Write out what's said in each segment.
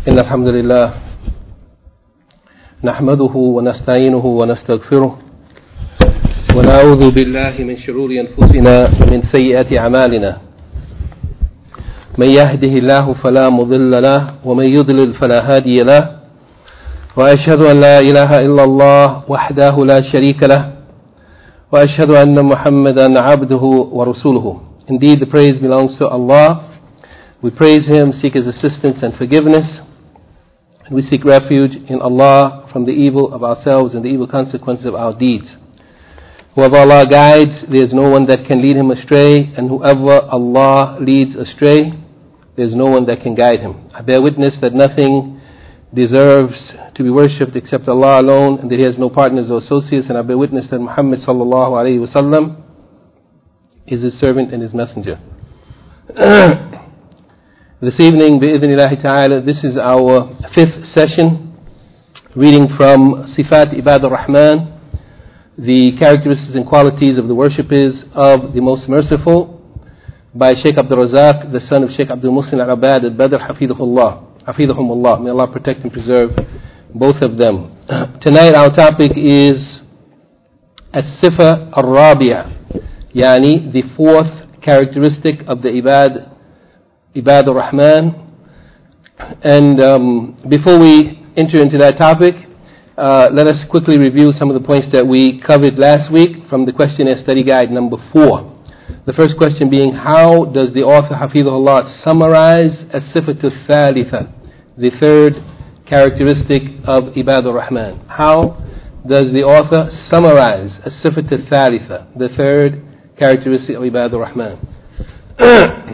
إن الحمد لله نحمده ونستعينه ونستغفره ونعوذ بالله من شرور أنفسنا ومن سيئات أعمالنا من يهده الله فلا مضل له ومن يضلل فلا هادي له وأشهد أن لا إله إلا الله وحده لا شريك له وأشهد أن محمدا عبده ورسوله. Indeed, the praise belongs to Allah. We praise Him, seek His assistance and forgiveness. We seek refuge in Allah from the evil of ourselves and the evil consequences of our deeds. Whoever Allah guides, there is no one that can lead him astray, and whoever Allah leads astray, there is no one that can guide him. I bear witness that nothing deserves to be worshipped except Allah alone, and that He has no partners or associates, and I bear witness that Muhammad sallallahu alayhi wa sallam is His servant and His messenger. This evening, bi'idhnillahi ta'ala, this is our fifth session, reading from Sifat Ibad al-Rahman, the characteristics and qualities of the worshippers of the Most Merciful, by Shaykh Abdul Razak, the son of Shaykh Abdul Muhsin al-Abad al-Badr, Hafidhahumullah. May Allah protect and preserve both of them. Tonight our topic is As-Sifa al-Rabi'a, yani the fourth characteristic of the Ibad al-Rahman. And before we enter into that topic, let us quickly review some of the points that we covered last week from the questionnaire study guide number 4. The first question being, how does the author Hafidhullah summarize as-sifatu thalitha, the third characteristic of Ibad al-Rahman? How does the author summarize as-sifatu thalitha, the third characteristic of Ibad al-Rahman?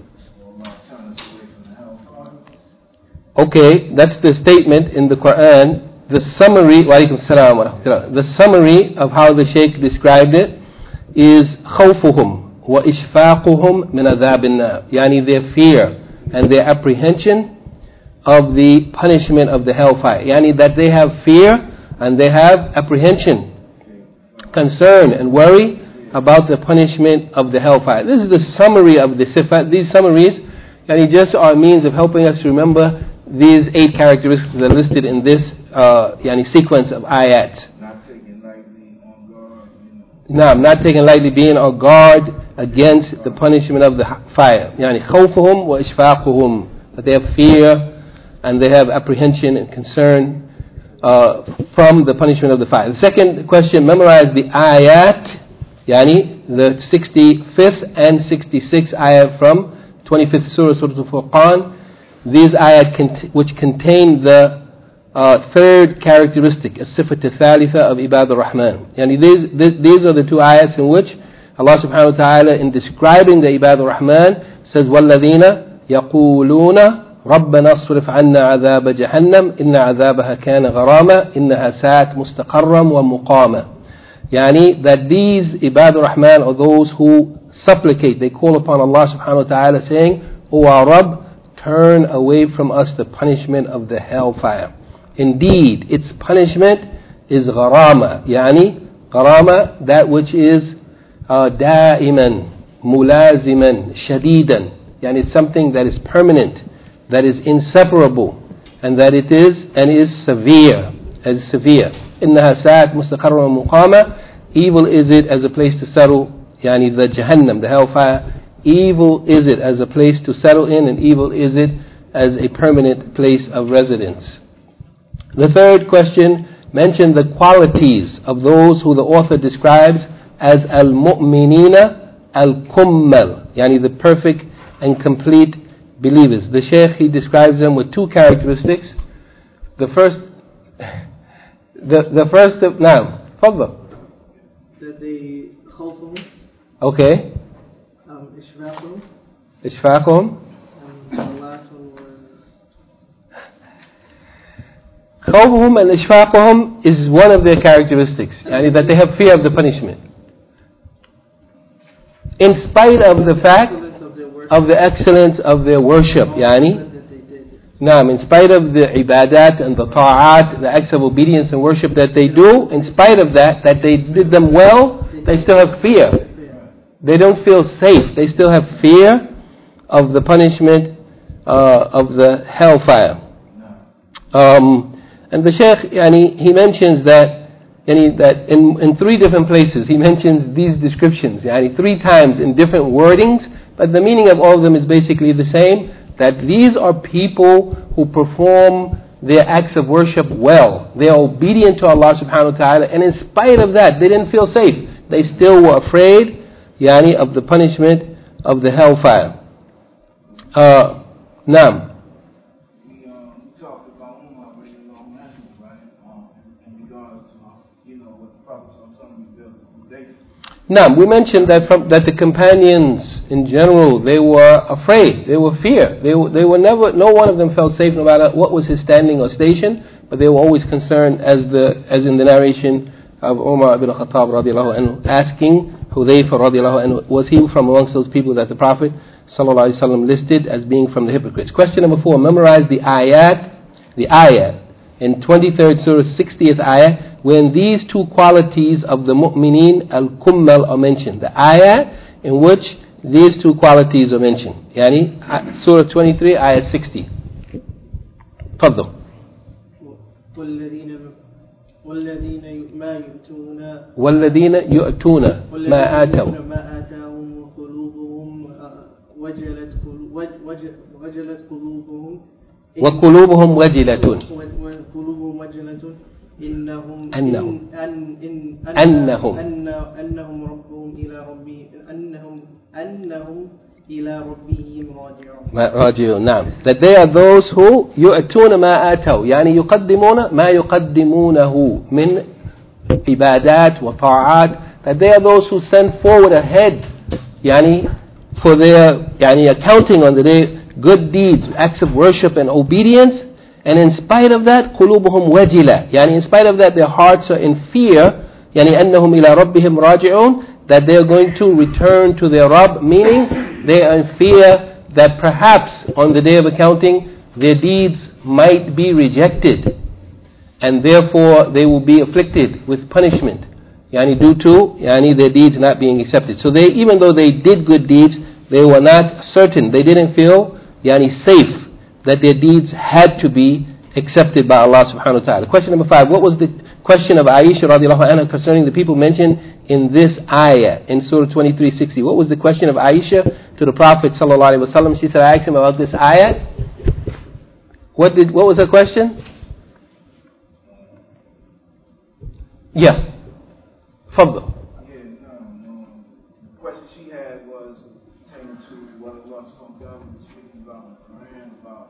Okay, that's the statement in the Quran. The summary, the summary of how the Shaykh described it is khawfuhum wa ishfaquhum min adhab an-nar, yani their fear and their apprehension of the punishment of the hellfire, yani that they have fear and they have apprehension, concern and worry about the punishment of the hellfire. This is the summary of the sifat. These summaries just are a means of helping us to remember these 8 characteristics that are listed in this sequence of ayat. Not taking lightly on guard. Not taking lightly being on guard against the punishment of the fire. خوفهم وإشفاقهم, that they have fear and they have apprehension and concern from the punishment of the fire. The second question, memorize the ayat, the 65th and 66th ayat from 25th Surah Al-Furqan. These ayat which contain the third characteristic, as-sifat al-thalitha of Ibad al-Rahman. These are the 2 ayats in which Allah subhanahu wa ta'ala, in describing the Ibad al-Rahman, says, وَالَّذِينَ يَقُولُونَ رَبَّنَا اصْرِفْ عَنَّا عَذَابَ جَهَنَّمْ إِنَّ عَذَابَهَا كَانَ غَرَامًا إِنَّهَا سَاءَتْ مُسْتَقَرًّا وَمُقَامًا. That these Ibad al-Rahman are those who supplicate, they call upon Allah subhanahu wa ta'ala saying, O our Rabb, turn away from us the punishment of the hellfire. Indeed, its punishment is gharama, gharama, that which is da'iman, mulaziman, shadidan, it's something that is permanent, that is inseparable, and that it is severe, إنها ساءت مستقرا ومقاما. Evil is it as a place to settle, the Jahannam, the hellfire. Evil is it as a place to settle in, and evil is it as a permanent place of residence. The third question mentioned the qualities of those who the author describes as al-mu'minina al-kummal, the perfect and complete believers. The Shaykh, he describes them with 2 characteristics. The first of, now, Fadla. That they khawfum. Okay. Ishfaqum. And the last one was Khawfuhum and Ishfaquhum is one of their characteristics, that they have fear of the punishment. In spite of the fact of the excellence of their worship, in spite of the ibadat and the ta'at, the acts of obedience and worship that they do, in spite of that they did them well, they still have fear. They don't feel safe. They still have fear of the punishment of the hellfire. And the Shaykh, he mentions that, that in three different places, he mentions these descriptions, three times in different wordings, but the meaning of all of them is basically the same, that these are people who perform their acts of worship well. They are obedient to Allah subhanahu wa ta'ala, and in spite of that, they didn't feel safe. They still were afraid, of the punishment of the hellfire. Naam. We talked about Umar radiallahu anhu, right? In regards to what the Prophet revealed to David. Naam, we mentioned that the companions in general, they were afraid, they were fear. They were never, no one of them felt safe no matter what was his standing or station, but they were always concerned, as in the narration of Umar ibn Khattab radiallahu anhu, asking Hudayfa radiallahu anhu, was he from amongst those people that the Prophet sallallahu alaihi wasallam listed as being from the hypocrites? Question number 4, memorize the ayat in 23rd surah 60th ayah, when these two qualities of the mu'mineen al-kummal are mentioned. The ayah in which these two qualities are mentioned. Surah 23 ayah 60. تفضل. والذين يؤتون ما آتوا وقلوبهم وجلة أنهم ربهم إلى ربهم راجعون. نعم. That they are those who يؤتون ما آتوا, يقدمون ما يقدمونه من عبادات وطاعات. That they are those who send forward ahead, for their accounting on the day, good deeds, acts of worship and obedience, and in spite of that, قلوبهم وجلة, in spite of that, their hearts are in fear, أنهم إلى ربهم راجعون, that they are going to return to their Rabb, meaning they are in fear that perhaps on the day of accounting their deeds might be rejected, and therefore they will be afflicted with punishment, due to their deeds not being accepted. So they, even though they did good deeds, they were not certain, they didn't feel safe that their deeds had to be accepted by Allah subhanahu wa ta'ala. Question number 5, what was the question of Aisha radiallahu anha concerning the people mentioned in this ayah in Surah 23:60? What was the question of Aisha to the Prophet sallallahu alaihi wasallam? She said, I asked him about this ayah. What was her question? Yeah. Fadl. The question she had was pertaining to what Allah subhanahu wa ta'ala was speaking about in the Quran, about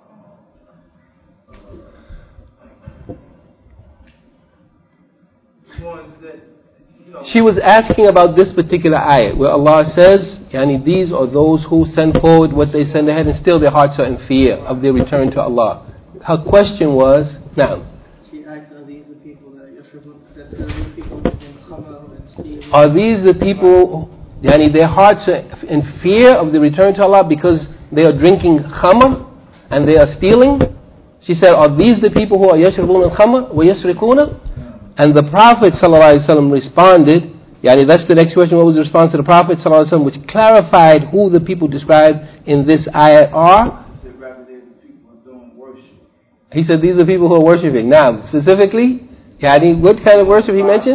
ones that, She was asking about this particular ayah where Allah says, these are those who send forward what they send ahead, and still their hearts are in fear of their return to Allah. Her question was, now, she asked, are these the people that in Khamar and stealing? Are these the people, their hearts are in fear of the return to Allah because they are drinking khamr and they are stealing? She said, are these the people who are yashrabun al-khamr wa yasrikuna? And the Prophet ﷺ responded, that's the next question, what was the response to the Prophet ﷺ, which clarified who the people described in this ayat are? He said, rather they're the people doing worship. He said, these are people who are worshipping. Now, specifically, what kind of worship he mentioned?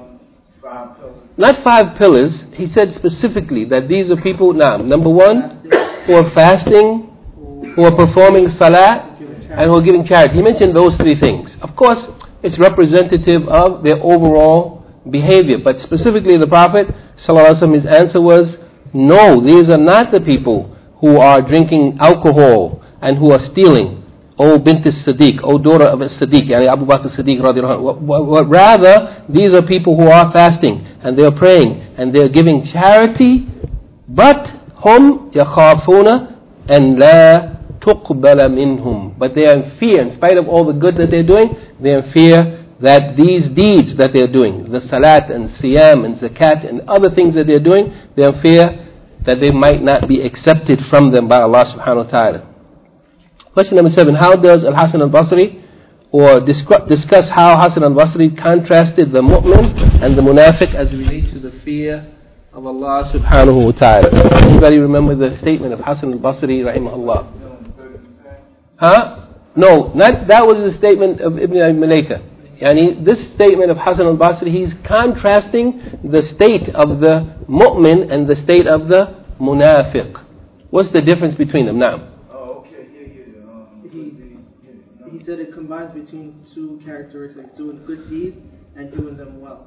5 pillars. Not 5 pillars. He said specifically that these are people, number 1, who are fasting, who are performing salah, and who are giving charity. He mentioned those 3 things. Of course, it's representative of their overall behavior. But specifically the Prophet ﷺ, his answer was, no, these are not the people who are drinking alcohol and who are stealing. O bint as-Siddiq, O daughter of as-Siddiq, Abu Bakr as-Siddiq radiallahu anhu. Rather, these are people who are fasting and they are praying and they are giving charity, but hum yakhafuna an la tuqbala minhum. But they are in fear, in spite of all the good that they're doing, they are in fear that these deeds that they're doing, the salat and siyam and zakat and other things that they're doing, they are in fear that they might not be accepted from them by Allah subhanahu wa ta'ala. Question number 7, how does Al-Hasan al-Basri, or discuss how Hasan al-Basri contrasted the mu'min and the munafiq as it relates to the fear of Allah subhanahu wa ta'ala? Anybody remember the statement of Hasan al-Basri rahimahullah? No, not that was the statement of Ibn al-Mulaika. Yani, this statement of Hasan al-Basri, he's contrasting the state of the mu'min and the state of the munafiq. What's the difference between them now? Oh, okay, He said it combines between two characteristics, doing good deeds and doing them well.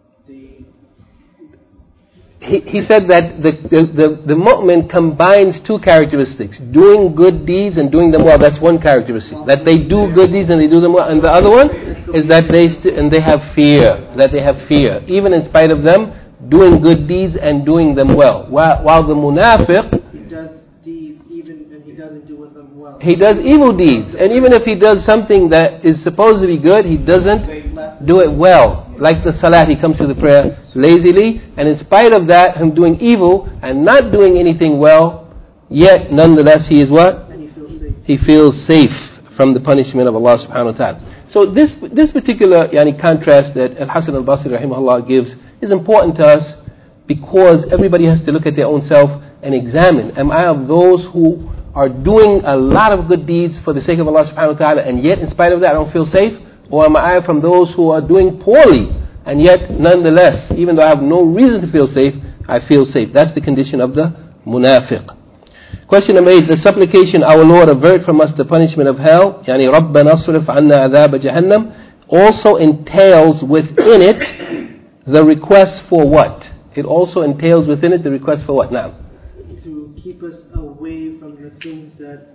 He said that the mu'min combines two characteristics, doing good deeds and doing them well. That's one characteristic, that they do good deeds and they do them well. And the other one is that they have fear, even in spite of them doing good deeds and doing them well. While the munafiq, he does deeds even and he doesn't do them well. He does evil deeds, and even if he does something that is supposed to be good, he doesn't do it well. Like the salat, he comes to the prayer lazily, and in spite of that, him doing evil and not doing anything well, yet nonetheless he is what? And he feels safe. He feels safe from the punishment of Allah subhanahu wa ta'ala. So this particular contrast that Al-Hasan al-Basri rahimahullah gives is important to us, because everybody has to look at their own self and examine. Am I of those who are doing a lot of good deeds for the sake of Allah subhanahu wa ta'ala, and yet in spite of that I don't feel safe? Or am I from those who are doing poorly, and yet nonetheless, even though I have no reason to feel safe, I feel safe? That's the condition of the munafiq. Question number 8, the supplication, our Lord, avert from us the punishment of hell, يعني رَبَّنَا اصْرِفْ عَنَّا عَذَابَ جَهَنَّمْ, also entails within it the request for what? It also entails within it the request for what now? To keep us away from the things that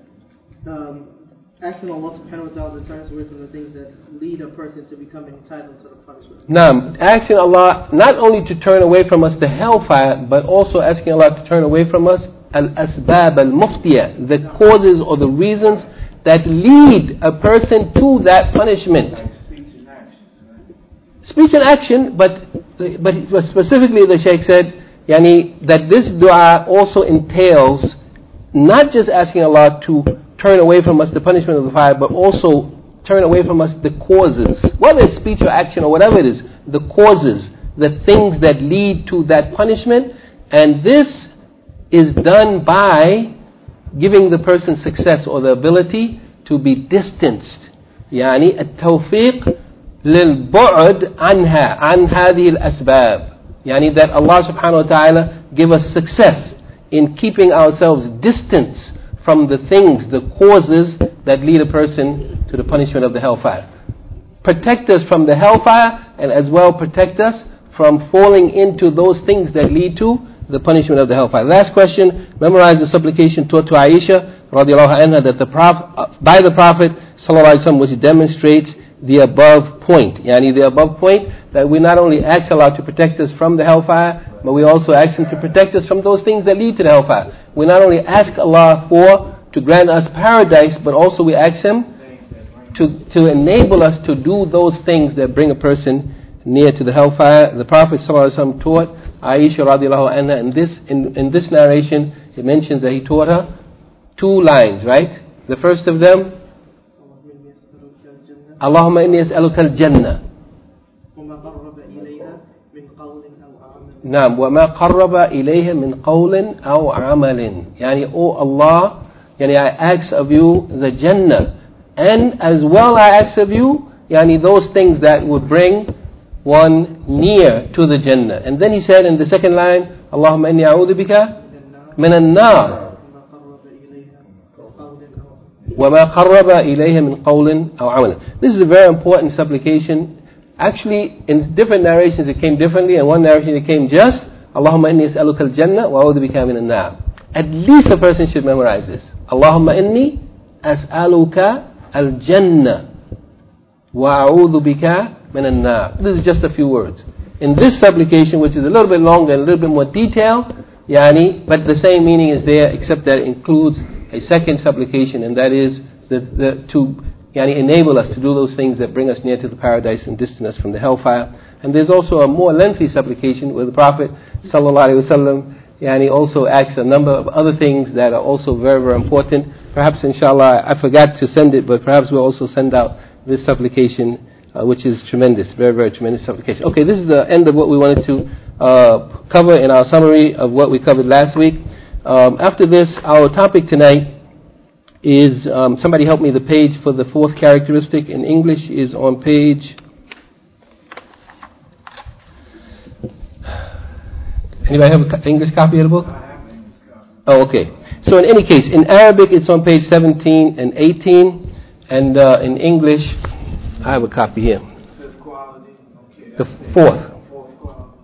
asking Allah subhanahu wa ta'ala to turn us away from the things that lead a person to become entitled to the punishment. Now, asking Allah not only to turn away from us the hellfire, but also asking Allah to turn away from us al-asbab al-muftiya, the causes or the reasons that lead a person to that punishment. like speech and actions, right? Speech and action, but specifically the Shaykh said, that this dua also entails not just asking Allah to turn away from us the punishment of the fire, but also turn away from us the causes, whether it's speech or action or whatever it is, the causes, the things that lead to that punishment. And this is done by giving the person success or the ability to be distanced. يعني التوفيق للبعد عنها عن هذه الأسباب. يعني that Allah subhanahu wa ta'ala give us success in keeping ourselves distant from the things, the causes that lead a person to the punishment of the hellfire. Protect us from the hellfire, and as well protect us from falling into those things that lead to the punishment of the hellfire. Last question, memorize the supplication taught to Aisha radiallahu anha that by the Prophet sallallahu alaihi wasallam, which demonstrates the above point. Yani the above point, that we not only ask Allah to protect us from the hellfire, but we also ask Him to protect us from those things that lead to the hellfire. We not only ask Allah to grant us paradise, but also we ask Him to enable us to do those things that bring a person near to the hellfire. The Prophet ﷺ taught Aisha radiallahu anha in this narration, it mentions that he taught her 2 lines, right? The first of them, Allahumma inni as'aluka al-jannah. نعم وما قرب إليه من قول أو عمل. يعني oh Allah, يعني I ask of you the Jannah, and as well I ask of you يعني those things that would bring one near to the Jannah. And then he said in the second line, اللهم إني أعوذ بك من النار وما قرب إليه من قول أو عمل. This is a very important supplication. Actually, in different narrations it came differently. In one narration it came just Allahumma inni as'aluka al-jannah wa a'udhu bika min an-nar. At least a person should memorize this. Allahumma inni as'aluka al-jannah wa a'udhu bika min an-nar. This is just a few words. In this supplication, which is a little bit longer and a little bit more detailed, but the same meaning is there, except that it includes a second supplication, and that is to enable us to do those things that bring us near to the paradise and distance us from the hellfire. And there's also a more lengthy supplication where the Prophet ﷺ also asks a number of other things that are also very, very important. Perhaps inshallah I forgot to send it, but perhaps we'll also send out this supplication, which is tremendous, very, very tremendous supplication. Okay, this is the end of what we wanted to cover in our summary of what we covered last week. After this, our topic tonight is, somebody help me, the page for the fourth characteristic in English is on page... Anybody have an English copy of the book? I have an English copy. Oh, okay. So in any case, in Arabic it's on page 17 and 18, and in English, I have a copy here. Fifth quality. Okay. The fourth. Fourth quality.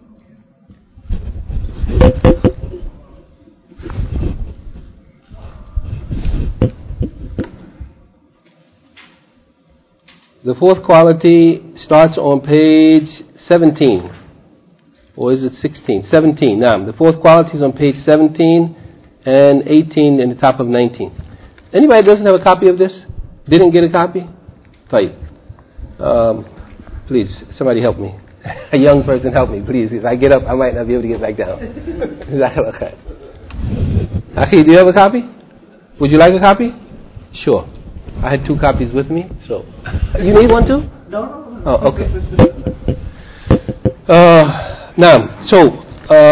The fourth quality starts on page 17. Or is it 16? 17. Now, the fourth quality is on page 17 and 18 in the top of 19. Anybody doesn't have a copy of this? Didn't get a copy? Right. Please, somebody help me. A young person help me, please. If I get up, I might not be able to get back down. Akhi, do you have a copy? Would you like a copy? Sure. I had 2 copies with me, so... You need one too? No. Oh, okay. Now, so,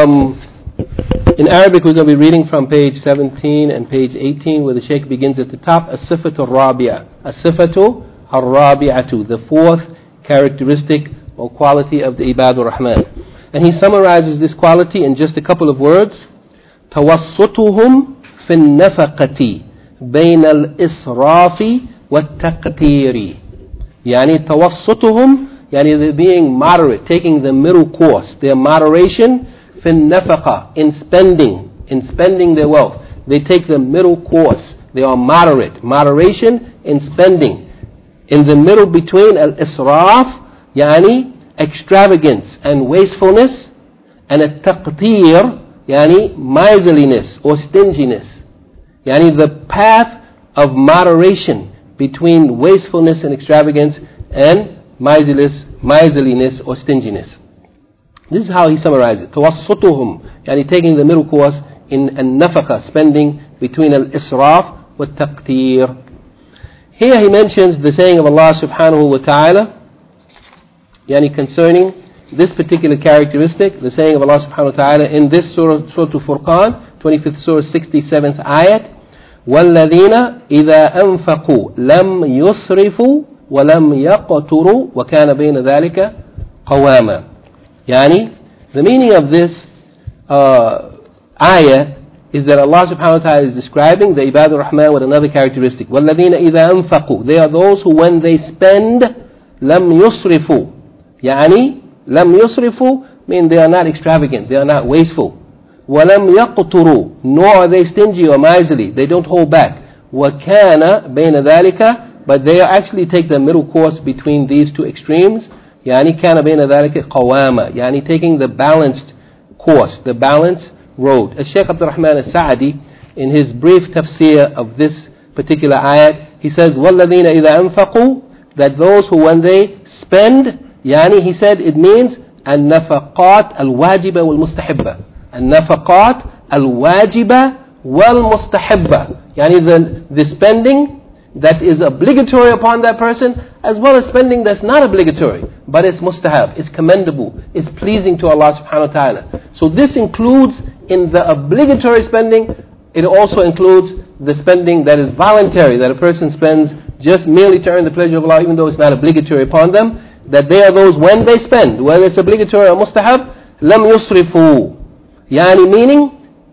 in Arabic we're going to be reading from page 17 and page 18 where the Shaykh begins at the top, As-Sifatu Ar-Rabi'a. As-Sifatu Ar-Rabi'atu, the fourth characteristic or quality of the Ibadur Rahman. And he summarizes this quality in just a couple of words. توسطهم في النفقة بين الإسراف والتقتير. يعني توسطهم, يعني they're being moderate, taking the middle course. Their moderation في النفقة, in spending their wealth. They take the middle course. They are moderate. Moderation in spending. In the middle between al-israf, يعني extravagance and wastefulness, and al-taqtir, يعني miserliness or stinginess. Yani the path of moderation between wastefulness and extravagance and miserliness or stinginess. This is how he summarized it. توسطهم, yani taking the middle course in al-nafaqa, spending between al-israf wa taqtir. Here he mentions the saying of Allah subhanahu wa ta'ala, yani concerning this particular characteristic, the saying of Allah subhanahu wa ta'ala in this surah, Surah Al-Furqan, 25th surah, 67th ayat, وَالَّذِينَ إِذَا أَنفَقُوا لَمْ يُسْرِفُوا وَلَمْ يَقْتُرُوا وَكَانَ بَيْنَ ذَلِكَ قَوَامًا. Yani, the meaning of this ayah is that Allah subhanahu wa ta'ala is describing the Ibadur Rahman with another characteristic. وَالَّذِينَ إِذَا أَنفَقُوا, they are those who when they spend, لَمْ يُسْرِفُوا. Yani, لَمْ يُسْرِفُوا mean they are not extravagant, they are not wasteful. وَلَمْ يَقْتُرُوا, nor are they stingy or miserly, they don't hold back. وَكَانَ بَيْنَ ذَلِكَ, but they actually take the middle course between these two extremes. يعني كان بين ذلك قوامة, يعني taking the balanced course, the balanced road. As Shaykh Abdul Rahman al-Sa'adi, in his brief tafsir of this particular ayat, he says, وَالَّذِينَ إِذَا أَنفَقُوا, that those who when they spend, يعني he said it means النفقات الواجبة والمستحبة. النفقات الواجبة والمستحبة. يعني the spending that is obligatory upon that person, as well as spending that's not obligatory, but it's mustahab, it's commendable, it's pleasing to Allah subhanahu wa ta'ala. So this includes in the obligatory spending, it also includes the spending that is voluntary, that a person spends just merely to earn the pleasure of Allah, even though it's not obligatory upon them, that they are those when they spend, whether it's obligatory or mustahab, lam yusrifu. Yani meaning,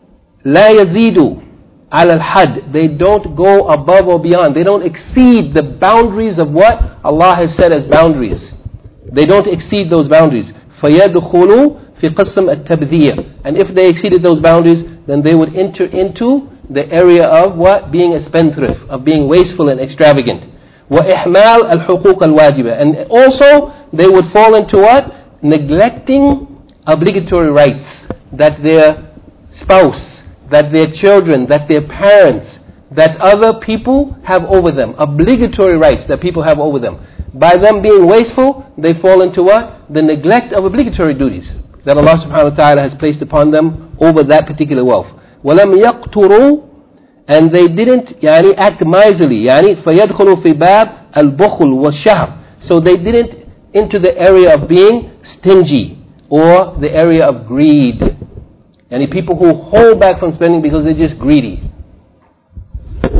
la yazidu ala al-had. They don't go above or beyond. They don't exceed the boundaries of what Allah has set as boundaries. They don't exceed those boundaries. فَيَدْخُلُوا فِي قِسْمِ التَّبْذِيرِ. And if they exceeded those boundaries, then they would enter into the area of what? Being a spendthrift, of being wasteful and extravagant. وَإِحْمَالِ الْحُقُوقِ الْوَاجِبَةِ. And also, they would fall into what? Neglecting obligatory rights that their spouse, that their children, that their parents, that other people have over them. Obligatory rights that people have over them. By them being wasteful, they fall into what? The neglect of obligatory duties that Allah subhanahu wa ta'ala has placed upon them over that particular wealth. وَلَمْ يَقْتُرُوا, and they didn't act miserly. فَيَدْخُلُوا فِي بَابِ الْبُخُلِ وَالشَّهْرِ. So they didn't into the area of being stingy or the area of greed. People who hold back from spending because they're just greedy.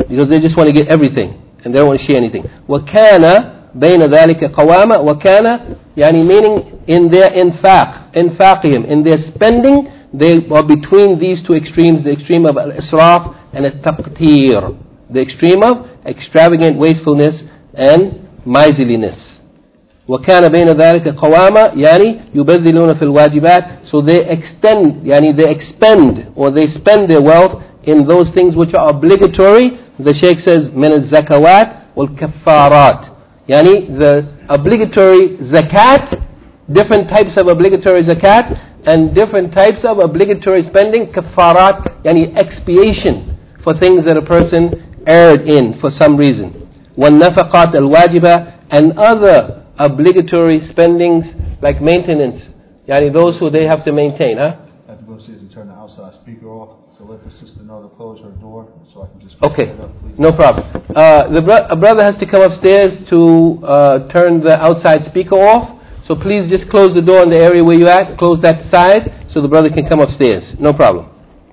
because they just want to get everything and they don't want to share anything. وَكَانَ بَيْنَ ذَلِكَ قَوَامًا وَكَانَ meaning in their infaqihim, in their spending, they are between these two extremes, the extreme of al-israf and al-taqtir, the extreme of extravagant wastefulness and miserliness. وَكَانَ بَيْنَ ذَلِكَ قَوَامًا يُبَذِّلُونَ فِي الْوَاجِبَاتِ, so they they expend or they spend their wealth in those things which are obligatory. The Shaykh says مِنَ الزَّكَوَاتِ وَالْكَفَّارَاتِ, the obligatory zakat, different types of obligatory zakat and different types of obligatory spending, kaffarat, expiation for things that a person erred in for some reason. وَالنَّفَقَاتِ الْوَاجِبَةِ, and other obligatory spendings like maintenance, those who they have to maintain. I have to go upstairs and turn the outside speaker off, so let the sister know to close her door so I can just okay, it up, please. No problem. A brother has to come upstairs to turn the outside speaker off, so please just close the door in the area where you're at, close that side so the brother can come upstairs, no problem.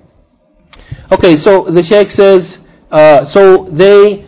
Okay, so the Shaykh says, so they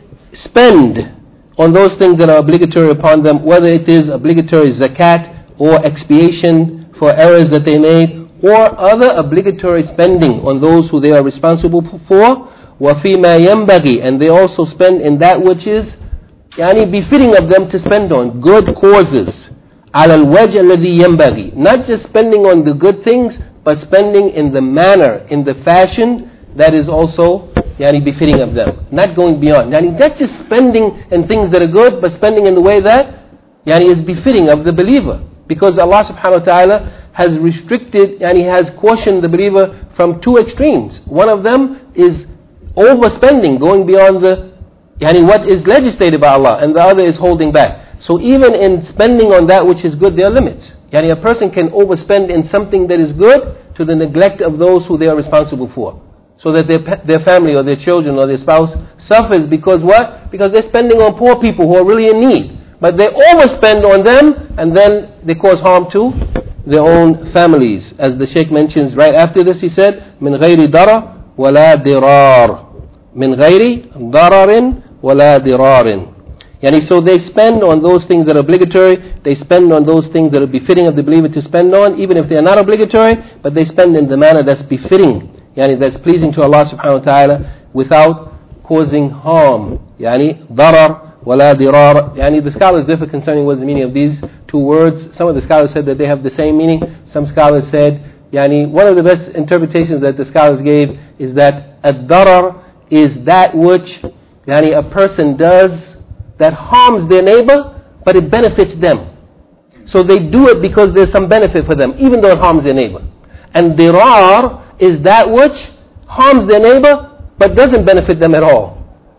spend on those things that are obligatory upon them, whether it is obligatory zakat or expiation for errors that they made, or other obligatory spending on those who they are responsible for. وَفِي-مَا يَنْبَغِي, and they also spend in that which is befitting of them to spend on, good causes. عَلَى الْوَجْهِ الَّذِي يَنْبَغِي, not just spending on the good things, but spending in the manner, in the fashion that is also befitting of them, not going beyond. Not just spending in things that are good, but spending in the way that is befitting of the believer. Because Allah subhanahu wa ta'ala has restricted, has cautioned the believer from two extremes. One of them is overspending, going beyond the what is legislated by Allah, and the other is holding back. So even in spending on that which is good, there are limits. A person can overspend in something that is good to the neglect of those who they are responsible for, so that their family or their children or their spouse suffers because what? Because they're spending on poor people who are really in need. But they overspend on them and then they cause harm to their own families. As the Shaykh mentions right after this, he said, مِنْ غَيْرِ ضَرَرٍ وَلَا ضِرَارٍ مِنْ غَيْرِ ضَرَرٍ وَلَا ضِرَارٍ. So they spend on those things that are obligatory, they spend on those things that are befitting of the believer to spend on, even if they are not obligatory, but they spend in the manner that's befitting, that's pleasing to Allah subhanahu wa ta'ala, without causing harm. ضَرَرٍ وَلَا ضِرَارٍ. The scholars differ concerning what the meaning of these two words. Some of the scholars said that they have the same meaning. Some scholars said, one of the best interpretations that the scholars gave is that ad-darar is that which a person does that harms their neighbor, but it benefits them. So they do it because there's some benefit for them, even though it harms their neighbor. And dirar is that which harms their neighbor, but doesn't benefit them at all.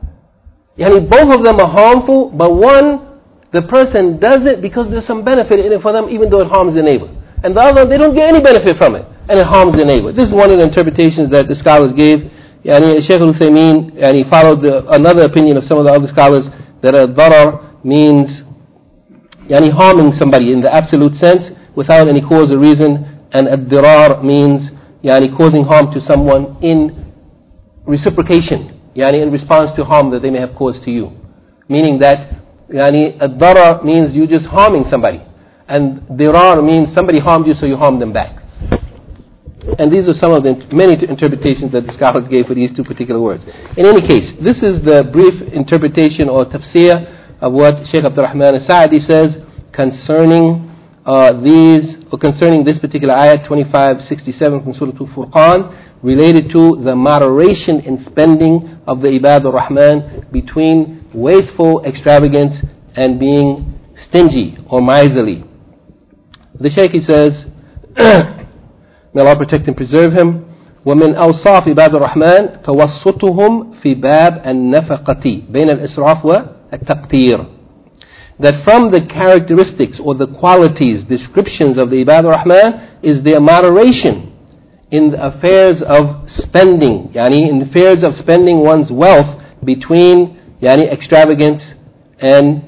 Both of them are harmful, but one, the person does it because there's some benefit in it for them, even though it harms their neighbor. And the other, they don't get any benefit from it, and it harms their neighbor. This is one of the interpretations that the scholars gave. Shaykh al-Uthaymeen, followed another opinion of some of the other scholars, that a darar means harming somebody in the absolute sense, without any cause or reason, and ad-dirar means causing harm to someone in reciprocation, in response to harm that they may have caused to you. Meaning that ad-darar means you just harming somebody, and dirar means somebody harmed you, so you harm them back. And these are some of the many interpretations that the scholars gave for these two particular words. In any case, this is the brief interpretation or tafsir of what Shaykh Abdul Rahman al-Sa'di says concerning concerning this particular ayat 2567 from Surah Al-Furqan, related to the moderation in spending of the Ibad al-Rahman between wasteful extravagance and being stingy or miserly. The Shaykh, he says, may Allah protect and preserve him, وَمِنْ أَوْصَافِ عِبَادِ الرَّحْمَنِ تَوَسُّطُهُمْ فِي بَابِ النَّفَقَةِ بَيْنَ الْإِسْرَافِ وَالتَّقْتِيرِ. That from the characteristics or the qualities, descriptions of the Ibad al-Rahman is their moderation in the affairs of spending, in the affairs of spending one's wealth between extravagance and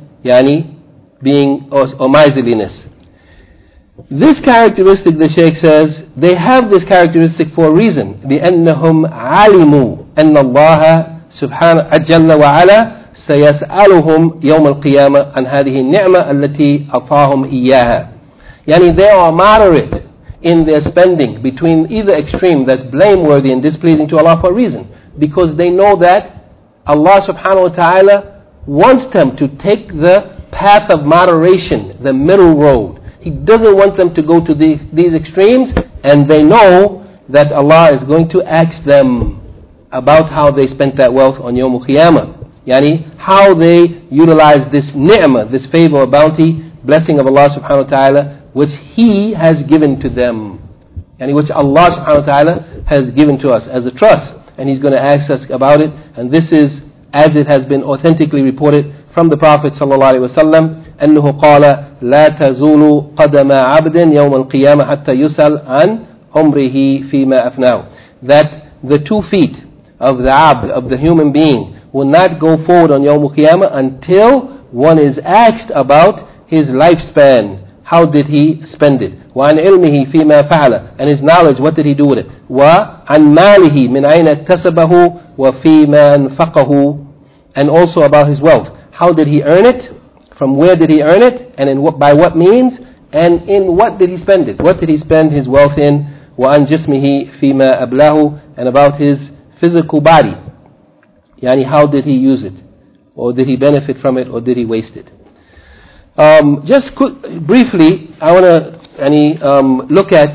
being or miserliness. This characteristic, the Shaykh says, they have this characteristic for a reason. لِأَنَّهُمْ عَلِمُوا أَنَّ اللَّهَ سبحانه جل وعلا سيسألهم يوم القيامة عن هذه النعمة التي أعطاهم إياها. يعني they are moderate in their spending between either extreme that's blameworthy and displeasing to Allah for a reason, because they know that Allah subhanahu wa ta'ala wants them to take the path of moderation, the middle road. He doesn't want them to go to these extremes, and they know that Allah is going to ask them about how they spent that wealth on Yawm al-Qiyamah. Yani how they utilized this ni'mah, this favor or bounty, blessing of Allah subhanahu wa ta'ala, which He has given to them. Yani which Allah subhanahu wa ta'ala has given to us as a trust. And He's going to ask us about it. And this is as it has been authentically reported from the Prophet sallallahu alaihi wasallam, أنه قال لا تزول قدم عبد يوم القيامة حتى يسأل عن عمره فيما أفناه. That the 2 feet of the abd, of the human being, will not go forward on Yawm al-Qiyamah until one is asked about his lifespan. How did he spend it? وعن علمه فيما فعل, and his knowledge, what did he do with it? وعن ماله من أين اكتسبه وفيما أنفقه, and also about his wealth. How did he earn it? From where did he earn it? And by what means? And in what did he spend it? What did he spend his wealth in? وعن جسمه فيما أبلاه, and about his physical body. Yani how did he use it? Or did he benefit from it? Or did he waste it? Just briefly, I want to look at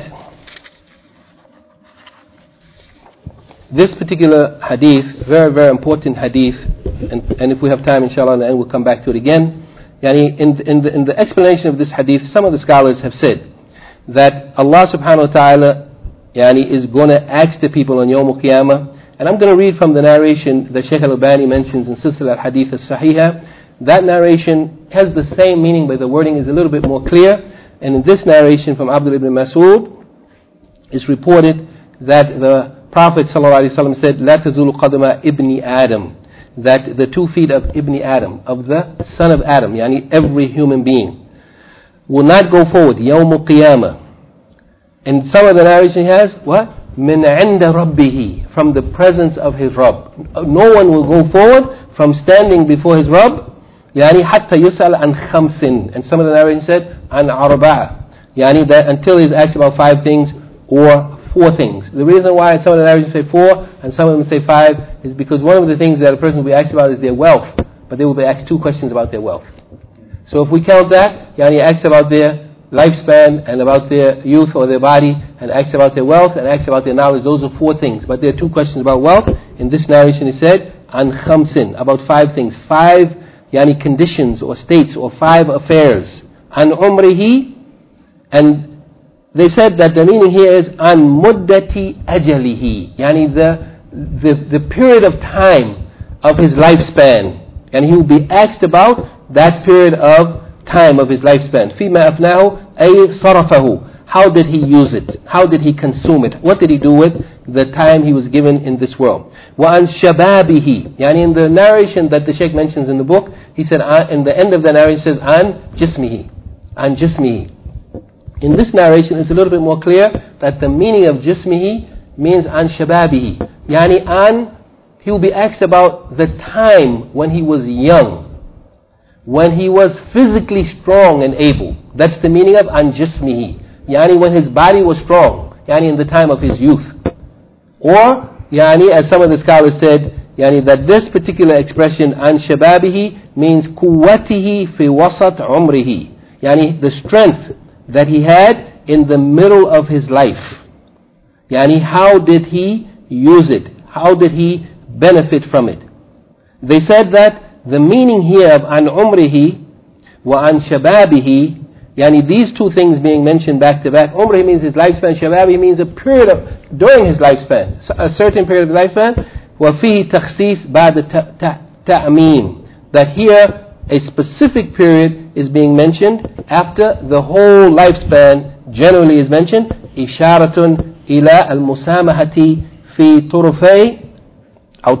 this particular hadith, very, very important hadith, and if we have time, inshallah, and we'll come back to it again. Yani in the explanation of this hadith, some of the scholars have said that Allah subhanahu wa ta'ala yani is going to ask the people on Yawm al-Qiyamah. And I'm going to read from the narration that Shaykh al-Albani mentions in Silsila al-Hadith al-Sahihah. That narration has the same meaning, but the wording is a little bit more clear. And in this narration from Abdullah ibn Mas'ud, it's reported that the Prophet ﷺ said, لا تزول قدم ابن Adam, that the 2 feet of Ibn Adam, of the son of Adam, yani every human being, will not go forward, يوم القيامة. And some of the narration has, what? من عند ربه, from the presence of his Rabb. No one will go forward from standing before his Rabb, يعني حتى يسأل عن خمس. And some of the narration said, عن أربعة, يعني that until he's asked about 5 things or 4 things. The reason why some of the narrations say 4 and some of them say 5 is because one of the things that a person will be asked about is their wealth, but they will be asked 2 questions about their wealth. So if we count that, yani asked about their lifespan and about their youth or their body, and asked about their wealth and asked about their knowledge, those are 4 things. But there are 2 questions about wealth. In this narration it said, an khamsin, about 5 things, 5 yani conditions or states or 5 affairs. An umrihi, and they said that the meaning here is an muddati ajalihi, yani the period of time of his lifespan, and he will be asked about that period of time of his lifespan. فيما أفناه أي صرفه, how did he use it? How did he consume it? What did he do with the time he was given in this world? وعن شبابه, يعني in the narration that the Shaykh mentions in the book, he said, in the end of the narration says, عن جسمه, عن جسمه. In this narration it's a little bit more clear that the meaning of جسمه means عن شبابه, يعني عن, he will be asked about the time when he was young, when he was physically strong and able. That's the meaning of an jismihi, yani when his body was strong, yani in the time of his youth. Or yani as some of the scholars said, yani that this particular expression an shababihi means quwwatihi fi wasat umrihi, yani the strength that he had in the middle of his life. Yani how did he use it? How did he benefit from it? They said that the meaning here of an umrihi wa an shababihi, yani these 2 things being mentioned back to back. Umrihi means his lifespan, shababihi means a period of, during his lifespan, a certain period of lifespan. Wa fihi takhsis ba'da ta'meen, that here a specific period is being mentioned after the whole lifespan generally is mentioned. Isharatun ila al-musamahati fi turfay أو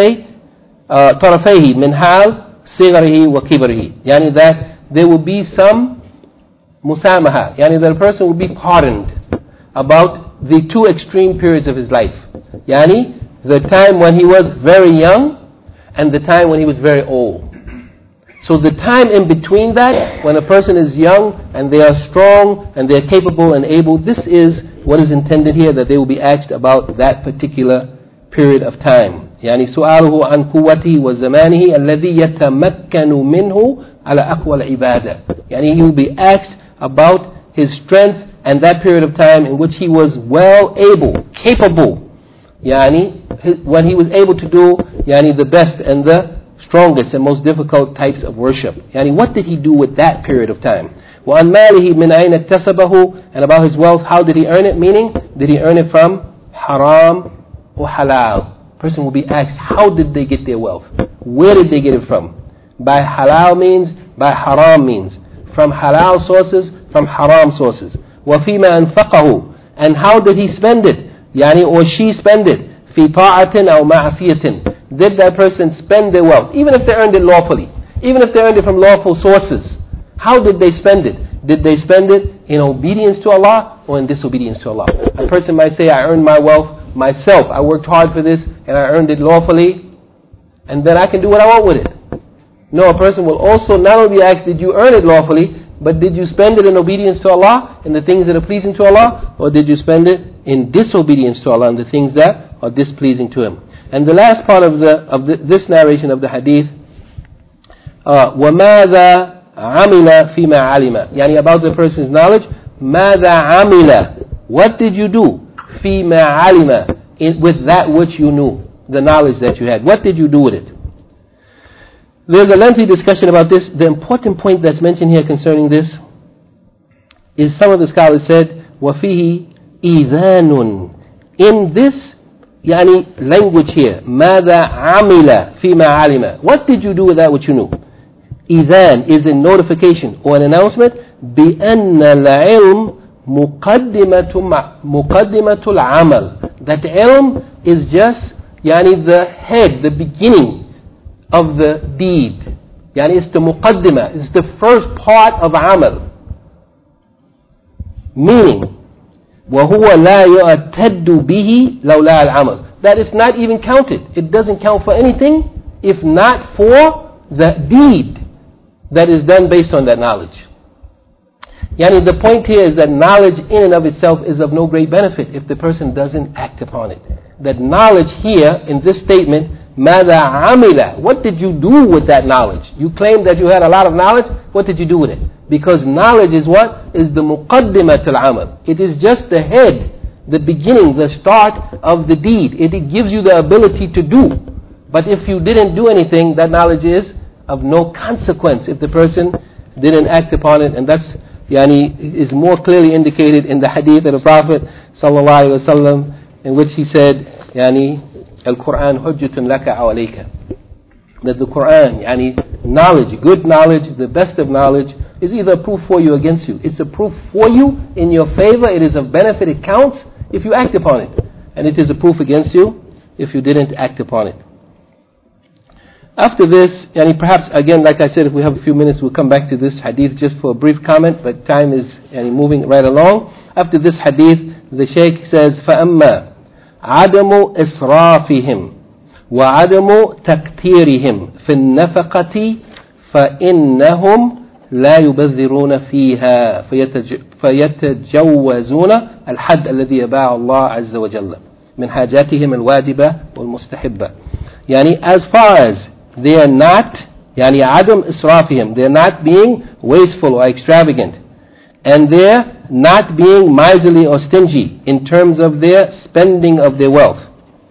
طرفيه من حال صغره وكبره, يعني that there will be some musamaha, yani that a person will be pardoned about the 2 extreme periods of his life, yani the time when he was very young and the time when he was very old. So the time in between that, when a person is young and they are strong and they are capable and able, this is what is intended here, that they will be asked about that particular period of time. يعني سؤاله عن قوته وزمانه الذي يتمكن منه على أقوى العبادة. يعني he will be asked about his strength and that period of time in which he was well able, capable. يعني when he was able to do يعني the best and the strongest and most difficult types of worship. يعني what did he do with that period of time? وعن ماله من أين اكتسبه, and about his wealth, how did he earn it? Meaning, did he earn it from haram or halal? Person will be asked, how did they get their wealth? Where did they get it from? By halal means, by haram means. From halal sources, from haram sources. وفيما أنفقه, and how did he spend it? يعني or she spend it. في طاعة أو معصية. Did that person spend their wealth, even if they earned it lawfully, even if they earned it from lawful sources? How did they spend it? Did they spend it in obedience to Allah or in disobedience to Allah? A person might say, I earned my wealth myself, I worked hard for this and I earned it lawfully, and then I can do what I want with it. No, a person will also not only be asked, did you earn it lawfully, but did you spend it in obedience to Allah, in the things that are pleasing to Allah, or did you spend it in disobedience to Allah, in the things that are displeasing to Him? And the last part of this narration of the hadith, وَمَاذَا عَمِلَ فِيمَا عَلِمَ, يعني about the person's knowledge. مَاذَا عَمِلَ, what did you do? فِيمَا عَلِمَ, with that which you knew, the knowledge that you had. What did you do with it? There's a lengthy discussion about this. The important point that's mentioned here concerning this is, some of the scholars said, وَفِيهِ إِذَانٌ, in this يعني language here, ماذا عمل فيما علم, what did you do with that which you knew? إذان is a notification or an announcement, بأن العلم مقدمة العمل, that ilm is just يعني the head, the beginning of the deed. يعني it's the muqaddimah, it's the first part of amal. Meaning, وَهُوَ لَا يُعْتَدُّ بِهِ لَوْلَا الْعَمَلِ, that it's not even counted. It doesn't count for anything if not for the deed that is done based on that knowledge. Yani the point here is that knowledge in and of itself is of no great benefit if the person doesn't act upon it. That knowledge here in this statement, مَاذَا عَمِلَ, what did you do with that knowledge? You claim that you had a lot of knowledge, what did you do with it? Because knowledge is what? Is the muqaddimat al-amal. It is just the head, the beginning, the start of the deed. It gives you the ability to do. But if you didn't do anything, that knowledge is of no consequence if the person didn't act upon it. And that's is more clearly indicated in the hadith of the Prophet sallallahu alaihi wasallam, in which he said, al-Quran hujjatun laka aw alayka, that the Quran, knowledge, good knowledge, the best of knowledge, is either a proof for you or against you. It's a proof for you in your favor. It is of benefit. It counts if you act upon it, and it is a proof against you if you didn't act upon it. After this, perhaps again, like I said, if we have a few minutes, we'll come back to this hadith just for a brief comment, but time is moving right along. After this hadith, the Shaykh says, فَأَمَّا عَدَمُ إِسْرَافِهِمْ وَعَدَمُ تَقْتِيرِهِمْ فِي النَّفَقَةِ فَإِنَّهُمْ لا يبذرون فيها فيتجوزون الحد الذي يباع الله عز وجل من حاجاتهم الواجبة والمستحبة. As far as they are not عدم إسرافهم, they are not being wasteful or extravagant, and they are not being miserly or stingy in terms of their spending of their wealth,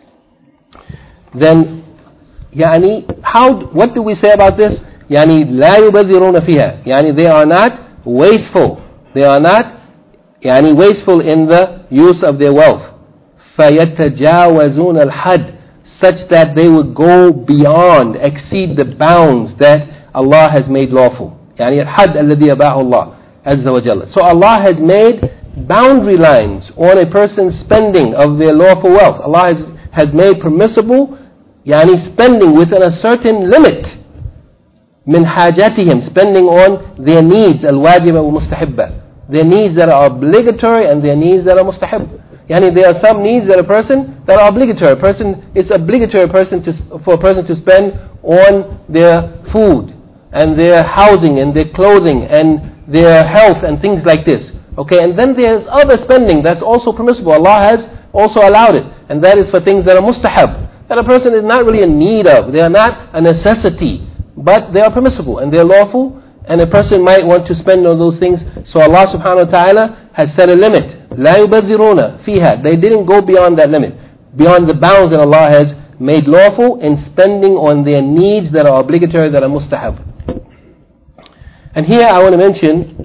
then what do we say about this? لا يبذرون فيها, they are not wasteful, they are not wasteful in the use of their wealth. فيتجاوزون الحد, such that they would go beyond, exceed the bounds that Allah has made lawful. الحد الذي يباعه الله عز وجل. So Allah has made boundary lines on a person's spending of their lawful wealth. Allah has made permissible spending within a certain limit. من حاجاتهم, spending on their needs الواجبة والمستحبة, their needs that are obligatory and their needs that are mustahib. There are some needs that are obligatory. It's obligatory for a person to spend on their food and their housing and their clothing and their health and things like this. Okay, and then there's other spending that's also permissible. Allah has also allowed it, and that is for things that are mustahab, that a person is not really in need of. They are not a necessity, but they are permissible and they are lawful, and a person might want to spend on those things. So Allah subhanahu wa ta'ala has set a limit. لا يبذرون فيها. They didn't go beyond that limit, beyond the bounds that Allah has made lawful in spending on their needs that are obligatory, that are mustahab. And here I want to mention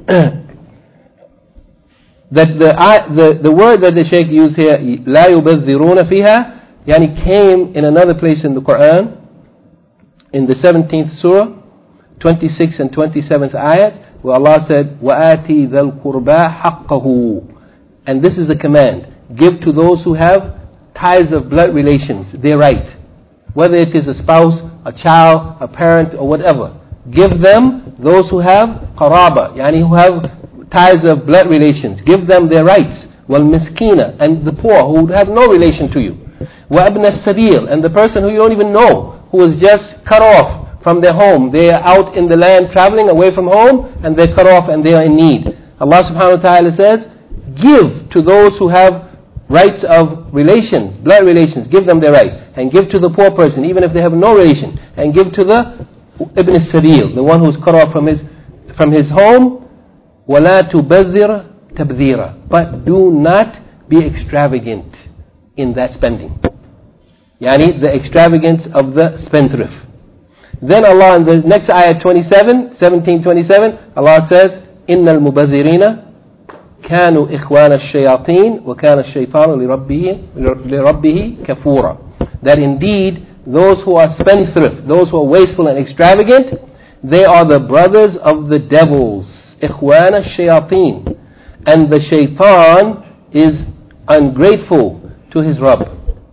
that the word that the Shaykh used here, لا يبذرون فيها, yani came in another place in the Quran, in the 17th surah, 26th and 27th ayat, where Allah said, وَآتِ ذَا الْقُرْبَى حَقَّهُ. And this is a command. Give to those who have ties of blood relations their right. Whether it is a spouse, a child, a parent, or whatever. Give them, those who have qaraba, yani who have ties of blood relations. Give them their rights. وَالْمِسْكِينَ, and the poor who have no relation to you. وَأَبْنَ السَّبِيلِ, and the person who you don't even know, who is just cut off from their home. They are out in the land traveling away from home, and they're cut off and they are in need. Allah subhanahu wa ta'ala says, give to those who have rights of relations, blood relations, give them their right. And give to the poor person, even if they have no relation. And give to the Ibn Sabil, the one who's cut off from his home. وَلَا تُبَذِّرْ تَبْذِيرًا. But do not be extravagant in that spending. Yani the extravagance of the spendthrift. Then Allah in the next ayah 17:27, Allah says, إِنَّ الْمُبَذِّرِينَ كانوا إخوان الشياطين وكان الشيطان لربه كفورا. That indeed those who are spendthrift, those who are wasteful and extravagant, they are the brothers of the devils. إخوان الشياطين. And the shaitan is ungrateful to his Rabb.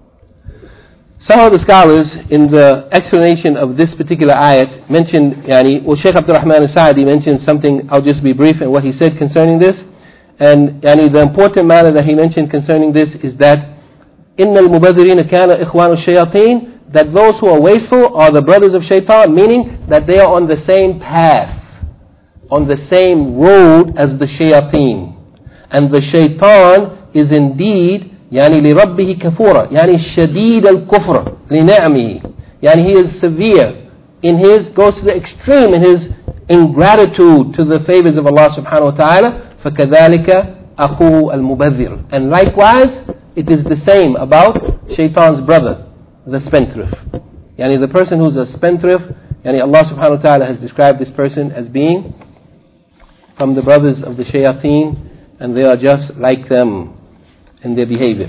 Some of the scholars in the explanation of this particular ayat mentioned, Shaykh Abdul Rahman al-Sa'di mentioned something. I'll just be brief in what he said concerning this. And the important matter that he mentioned concerning this is that إِنَّ الْمُبَذِّرِينَ كَانَ إِخْوَانُ الشَّيَاطِينَ, that those who are wasteful are the brothers of shaitan, meaning that they are on the same path, on the same road as the shayateen. And the shaitan is indeed لِرَبِّهِ كَفُورًا, شَدِيدَ الْكُفْرِ لِنِعْمِهِ, he is severe in his, goes to the extreme in his ingratitude to the favors of Allah subhanahu wa ta'ala. فَكَذَلِكَ أَخُوهُ الْمُبَذِّرُ. And likewise, it is the same about shaitan's brother, the spendthrift. The person who's a spendthrift, Allah subhanahu wa ta'ala has described this person as being from the brothers of the shayateen, and they are just like them in their behavior.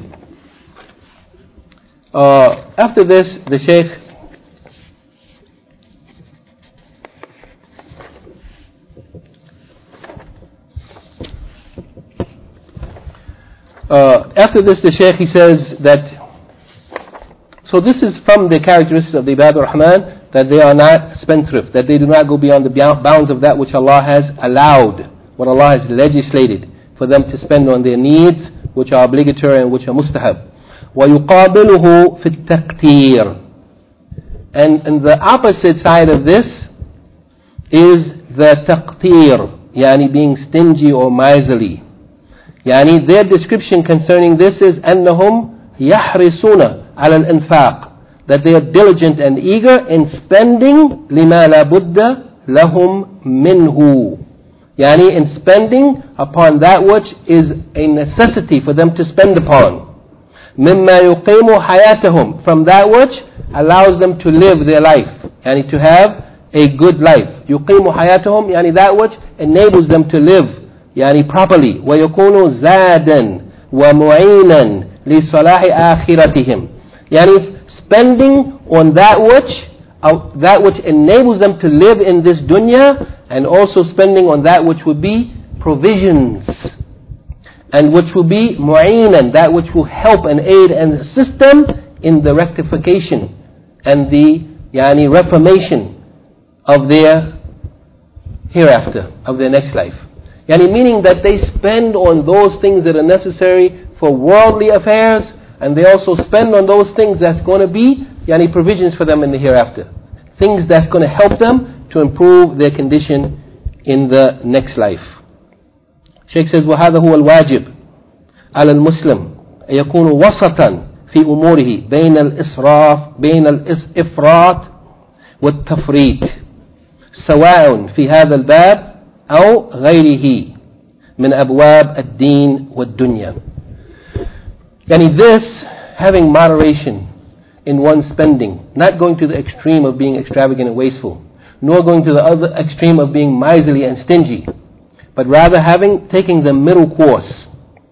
After this, the Shaykh he says that, so this is from the characteristics of the Ibadur Rahman, that they are not spendthrift, that they do not go beyond the bounds of that which Allah has allowed, what Allah has legislated for them to spend on their needs, which are obligatory and which are mustahab. وَيُقَابِلُهُ فِي التَّقْتِيرِ. And the opposite side of this is the taqtir, being stingy or miserly. Their description concerning this is أنهم يحرصون على الإنفاق, that they are diligent and eager in spending لما لا بد لهم منه, in spending upon that which is a necessity for them to spend upon. مما يقيم حياتهم, from that which allows them to live their life, to have a good life. يقيم حياتهم, that which enables them to live properly. ويكون زادا ومعينا لصلاح آخرتهم, spending on that which enables them to live in this dunya, and also spending on that which would be provisions, and which will be mu'inan, that which will help and aid and assist them in the rectification and the reformation of their hereafter, of their next life. Meaning that they spend on those things that are necessary for worldly affairs, and they also spend on those things that's going to be provisions for them in the hereafter. things that's going to help them to improve their condition in the next life. Sheikh says, وَهَذَا هُوَ الْوَاجِبُ على المسلم أن يكون وسطا في أموره بين الإفراط والتفريط سواء في هذا الباب أو غيره من أبواب الدين والدنيا. Yani this, having moderation in one's spending, not going to the extreme of being extravagant and wasteful, nor going to the other extreme of being miserly and stingy, but rather taking the middle course.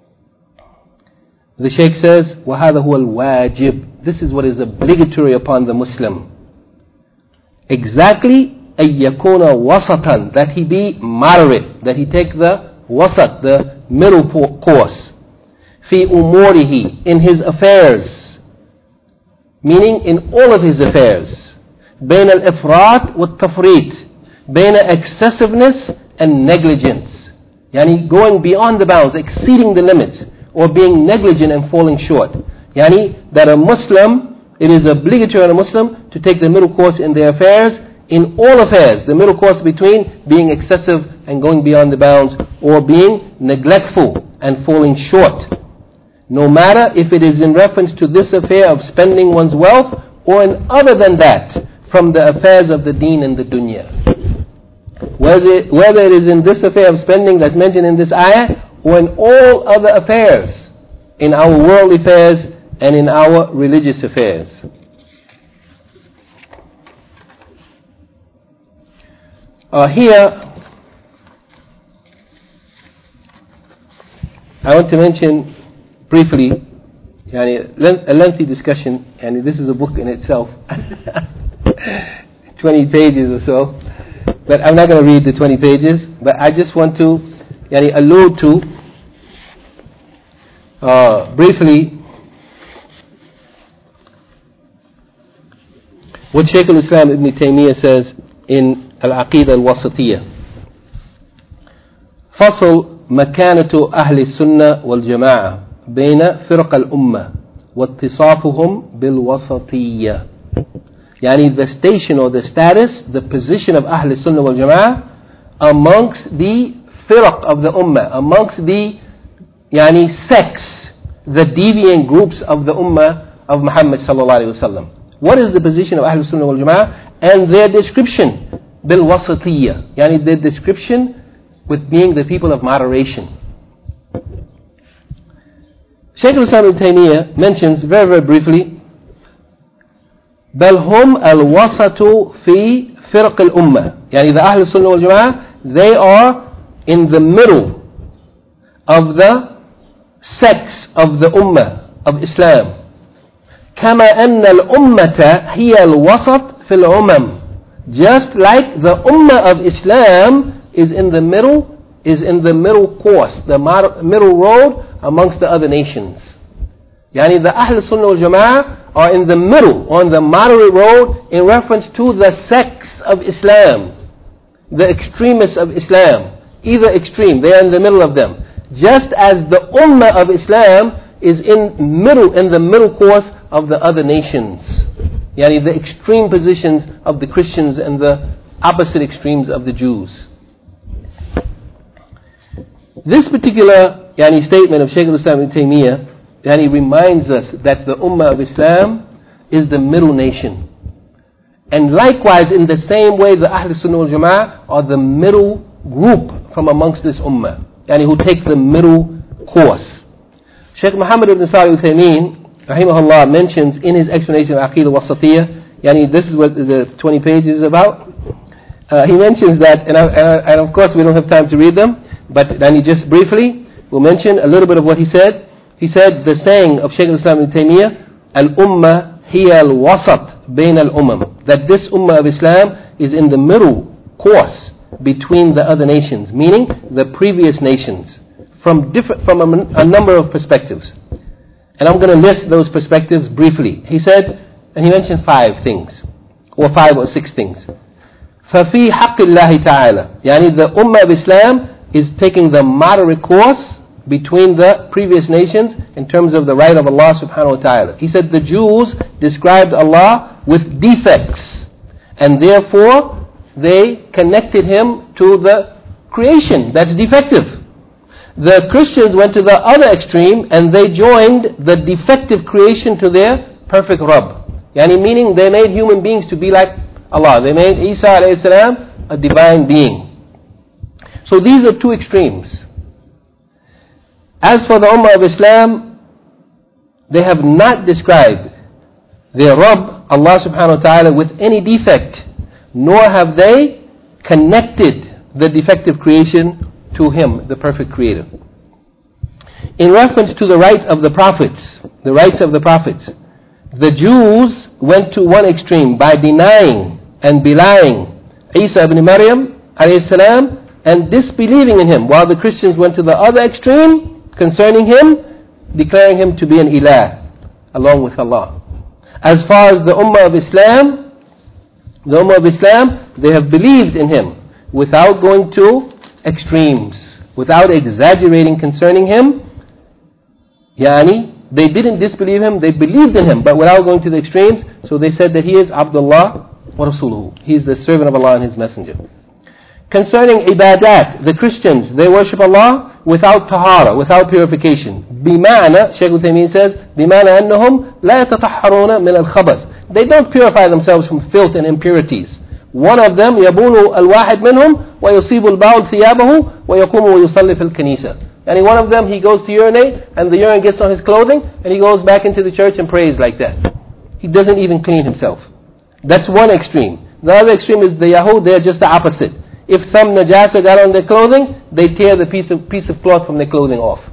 The Shaykh says, وَهَذَا هُوَ الْوَاجِبُ. This is what is obligatory upon the Muslim. Exactly, أَن يَكُونَ وَسَطًا, that he be moderate, that he take the wasat, the middle course. فِي أُمُورِهِ, in his affairs, meaning in all of his affairs. بين الإفراط والتفريط, بين excessiveness and negligence. Yani going beyond the bounds, exceeding the limits, or being negligent and falling short. Yani that a Muslim, it is obligatory on a Muslim to take the middle course in their affairs, in all affairs, the middle course between being excessive and going beyond the bounds, or being neglectful and falling short. No matter if it is in reference to this affair of spending one's wealth, or in other than that, from the affairs of the deen and the dunya. Whether it is in this affair of spending that's mentioned in this ayah, or in all other affairs, in our worldly affairs and in our religious affairs. Here, I want to mention briefly, a lengthy discussion, and this is a book in itself, 20 pages or so, but I'm not going to read the 20 pages, but I just want to allude to briefly what Shaykh al-Islam Ibn Taymiyyah says in Al-Aqidah al-Wasatiyah. فصل مكانة أهل السنة والجماعة بين فرق الأمة واتصافهم بالوسطية. Yani the station or the status, the position of Ahl Sunnah wal Jama'ah amongst the firq of the Ummah, amongst the sects, the deviant groups of the Ummah of Muhammad sallallahu alaihi wasallam. What is the position of Ahl Sunnah wal Jama'ah and their description bil wasatiyya, yani their description with being the people of moderation. Shaykh al-Islam Ibn Taymiyyah mentions very, very briefly, بل هم الوسط في فرق الأمة. يعني the Ahl Sunnah wal Jama'ah, they are in the middle of the sects of the Ummah of Islam. كما أن الأمة هي الوسط في الأمم. Just like the Ummah of Islam is in the middle course, the middle road amongst the other nations. Yani the Ahl Sunnah wal Jama'ah are in the middle, on the moderate road in reference to the sects of Islam, the extremists of Islam, either extreme, they are in the middle of them. Just as the Ummah of Islam is in the middle course of the other nations. Yani the extreme positions of the Christians and the opposite extremes of the Jews. This particular statement of Shaykh al-Islam Ibn Taymiyyah reminds us that the Ummah of Islam is the middle nation. And likewise, in the same way, the Ahl Sunnah wal Jama'ah are the middle group from amongst this Ummah, who take the middle course. Shaykh Muhammad ibn Salih al-Uthaymeen, rahimahullah, mentions in his explanation of Aqidah al-Wasatiyah, this is what the 20 pages is about. He mentions that, and of course we don't have time to read them, but just briefly, we'll mention a little bit of what he said. He said the saying of Shaykh al-Islam Ibn Taymiyyah, Al-Ummah hiya al-wasat bayn al-umam, that this Ummah of Islam is in the middle course between the other nations, meaning the previous nations, from a number of perspectives. And I'm going to list those perspectives briefly. He said, and he mentioned 5 things, or 5 or 6 things. فَفِي حَقِّ اللَّهِ تَعَالَى, the Ummah of Islam is taking the moderate course between the previous nations in terms of the right of Allah subhanahu wa ta'ala. He said the Jews described Allah with defects and therefore they connected him to the creation that's defective. The Christians went to the other extreme and they joined the defective creation to their perfect Rabb. Meaning they made human beings to be like Allah. They made Isa alayhi salam a divine being. So these are two extremes. As for the Ummah of Islam, they have not described their Rabb, Allah subhanahu wa ta'ala, with any defect, nor have they connected the defective creation to Him, the perfect Creator. In reference to the rights of the prophets, the Jews went to one extreme by denying and belying Isa ibn Maryam alayhi salam and disbelieving in him, while the Christians went to the other extreme concerning him, declaring him to be an ilah along with Allah. As far as the Ummah of Islam, they have believed in him without going to extremes, without exaggerating concerning him. They didn't disbelieve him, they believed in him, but without going to the extremes. So they said that he is Abdullah wa Rasuluhu. He is the servant of Allah and His messenger. Concerning ibadat, the Christians, they worship Allah without tahara, without purification. Bima'na, Shaykh Uthaymeen says, Bima'na annahum la yataṭahharuna min al-khabath. They don't purify themselves from filth and impurities. One of them, يَبُولُ الْوَاحِدْ مِنْهُمْ وَيُصِيبُ الْبَعُلْ ثِيَابَهُ وَيَقُومُ وَيُصَلِّ فِي الْكَنِيسَةِ. One of them, he goes to urinate, and the urine gets on his clothing, and he goes back into the church and prays like that. He doesn't even clean himself. That's one extreme. The other extreme is the Yahud. They're just the opposite. If some najasa got on their clothing, they tear the piece of cloth from their clothing off.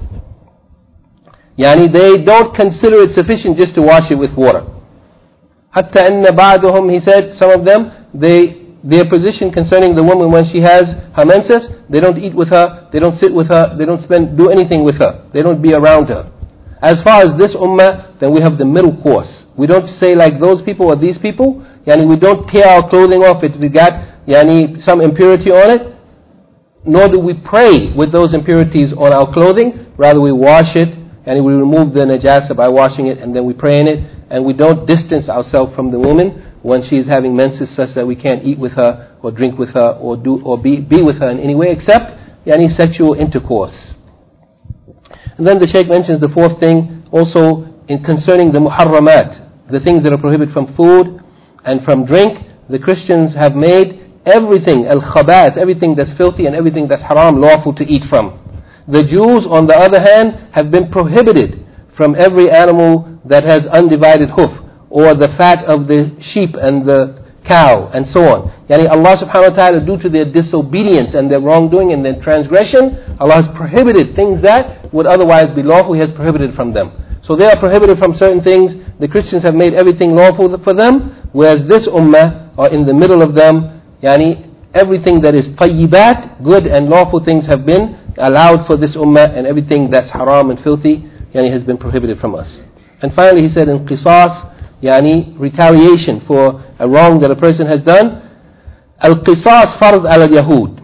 They don't consider it sufficient just to wash it with water. حتى أن بعضهم, he said, some of them, their position concerning the woman when she has her menses, they don't eat with her, they don't sit with her, they don't do anything with her, they don't be around her. As far as this ummah, then we have the middle course. We don't say like those people or these people. We don't tear our clothing off if we got some impurity on it, nor do we pray with those impurities on our clothing. Rather we wash it, and we remove the najasa by washing it, and then we pray in it, and we don't distance ourselves from the woman when she is having menses, such that we can't eat with her or drink with her or be with her in any way except sexual intercourse. And then the Shaykh mentions the fourth thing also in concerning the muharramat, the things that are prohibited from food and from drink. The Christians have made everything al-khabath, everything that's filthy and everything that's haram, lawful to eat from. The Jews, on the other hand, have been prohibited from every animal that has undivided hoof, or the fat of the sheep and the cow, and so on. Allah subhanahu wa ta'ala, due to their disobedience and their wrongdoing and their transgression, Allah has prohibited things that would otherwise be lawful. He has prohibited from them. So they are prohibited from certain things. The Christians have made everything lawful for them, whereas this ummah, or in the middle of them, everything that is tayyibat, good and lawful things, have been allowed for this ummah, and everything that's haram and filthy has been prohibited from us. And finally he said in qisas, retaliation for a wrong that a person has done. Al-qisas fard al-yahud.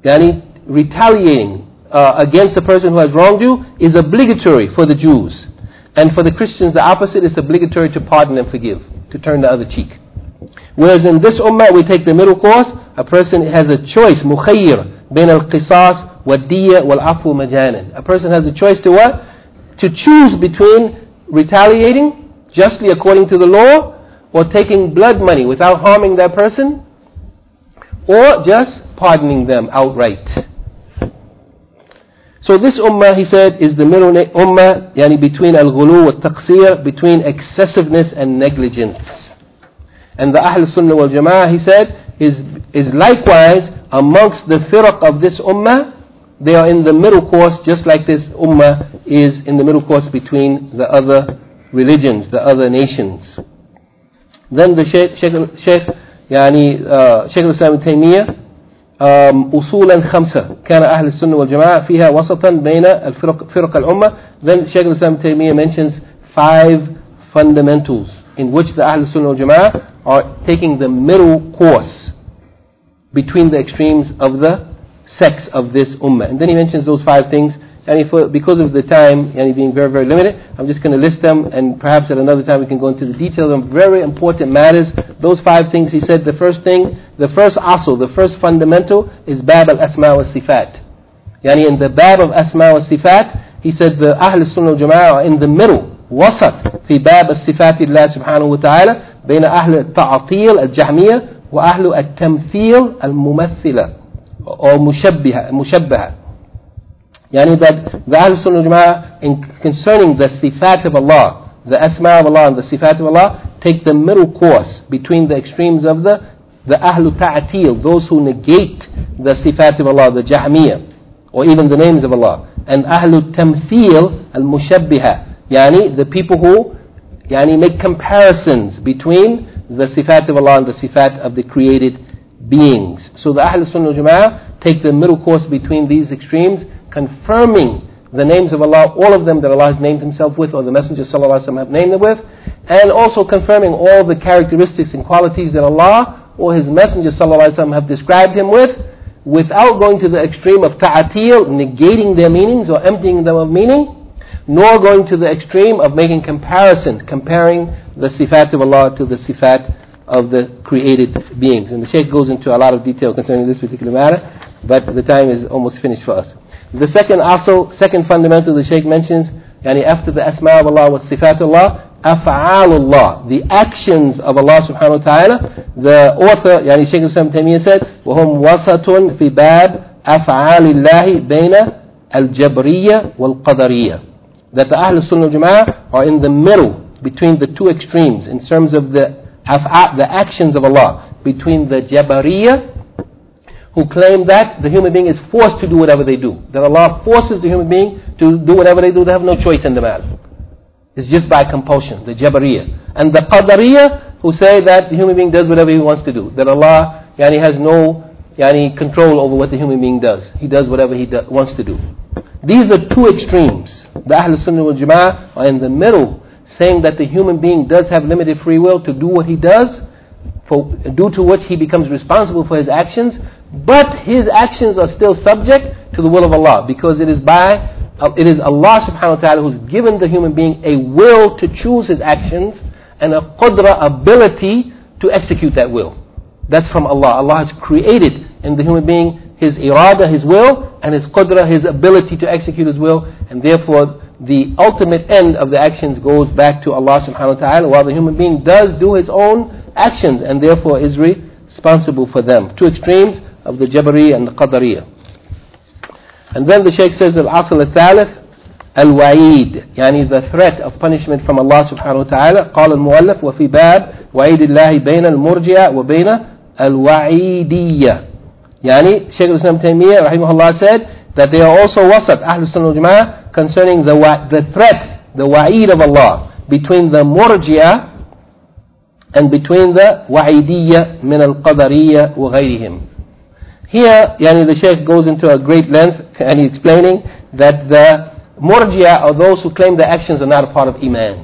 Retaliating against a person who has wronged you is obligatory for the Jews. And for the Christians, the opposite is obligatory, to pardon and forgive, to turn the other cheek. Whereas in this ummah, we take the middle course. A person has a choice, mukhayyir, bain al-qisas wa-diyya wal-afu majanan. A person has a choice to what? To choose between retaliating justly according to the law, or taking blood money without harming that person, or just pardoning them outright. So this ummah, he said, is the middle ummah, between al-ghulu wa taqsir, between excessiveness and negligence. And the Ahl Sunnah wal Jama'ah, he said, is likewise amongst the firaq of this ummah. They are in the middle course, just like this ummah is in the middle course between the other religions, the other nations. Then the Shaykh al-Islam ibn Taymiyyah, أصولا خمسة كان أهل السنة والجماعة فيها وسطا بين الفرق الأمة. Then Shaykh al-Islam ibn Taymiyyah mentions 5 fundamentals in which the Ahl Sunnah wal Jama'ah are taking the middle course between the extremes of the sects of this ummah. And then he mentions those 5 things because of the time being very, very limited, I'm just going to list them, and perhaps at another time we can go into the details of very important matters. Those 5 things he said. The first thing, the first asl, the first fundamental is Bab al-Asma wa Sifat. In the Bab of Asma wa Sifat, he said the Ahl Sunnah wal Jama'ah are in the middle, wasat, fi Bab al-Sifat Allah subhanahu wa ta'ala, بين أهل التعطيل الجهمية وأهل التمثيل الممثلة or مشبهة. That the Ahl Sunnah Jama'ah, in concerning the sifat of Allah, the asma of Allah and the sifat of Allah, take the middle course between the extremes of the Ahl Ta'atil, those who negate the sifat of Allah, the Jahmiyyah, or even the names of Allah, and Ahl Tamthil al-Mushabbiha, the people who make comparisons between the sifat of Allah and the sifat of the created beings. So the Ahl Sunnah Jama'ah take the middle course between these extremes, confirming the names of Allah, all of them that Allah has named Himself with, or the Messenger ﷺ have named them with, and also confirming all the characteristics and qualities that Allah or His Messenger ﷺ have described Him with, without going to the extreme of ta'atil, negating their meanings or emptying them of meaning, nor going to the extreme of making comparing the sifat of Allah to the sifat of the created beings. And the Shaykh goes into a lot of detail concerning this particular matter, but the time is almost finished for us. The second second fundamental the Shaykh mentions, after the asma of Allah wa sifat Allah, af'alullah, the actions of Allah subhanahu wa ta'ala. The author, Shaykh Islam Taymiyyah said, وَهُمْ وَسَطٌ فِي بَابِ أَفْعَالِ اللَّهِ بَيْنَ الْجَبْرِيَّةِ وَالْقَدَرِيَّةِ. That the Ahl Sunnah Jama'ah are in the middle between the two extremes in terms of the actions of Allah, between the Jabariyah, who claim that the human being is forced to do whatever they do, that Allah forces the human being to do whatever they do. They have no choice in the matter. It's just by compulsion, the Jabariyah. And the Qadariyah, who say that the human being does whatever he wants to do, that Allah has no control over what the human being does. He does whatever he wants to do. These are two extremes. The Ahl Sunnah wal Jama'ah are in the middle, saying that the human being does have limited free will to do what he does, due to which he becomes responsible for his actions, but his actions are still subject to the will of Allah, because it is Allah subhanahu wa ta'ala who's given the human being a will to choose his actions and a qudra, ability to execute that will. That's from Allah. Allah has created in the human being his irada, his will, and his qudra, his ability to execute his will, and therefore the ultimate end of the actions goes back to Allah subhanahu wa ta'ala, while the human being does do his own actions and therefore is responsible for them. Two extremes of the Jabari and the Qadariyah. And then the Shaykh says, Al-Asl al-Thalith, Al-Wa'id, the threat of punishment from Allah subhanahu wa ta'ala. قال المؤلف وفي باب وعيد الله بين المرجع وبين الوعيدية. Shaykh al-Islam Taymiyyah rahimahullah said that they are also wasat, Ahl Sunnah wal Jama'ah, concerning the threat, the wa'id of Allah, between the murji'ah and between the wa'idiyya min al-qadariyya wa ghayrihim. Here, the Shaykh goes into a great length and he's explaining that the murji'ah are those who claim the actions are not a part of Iman.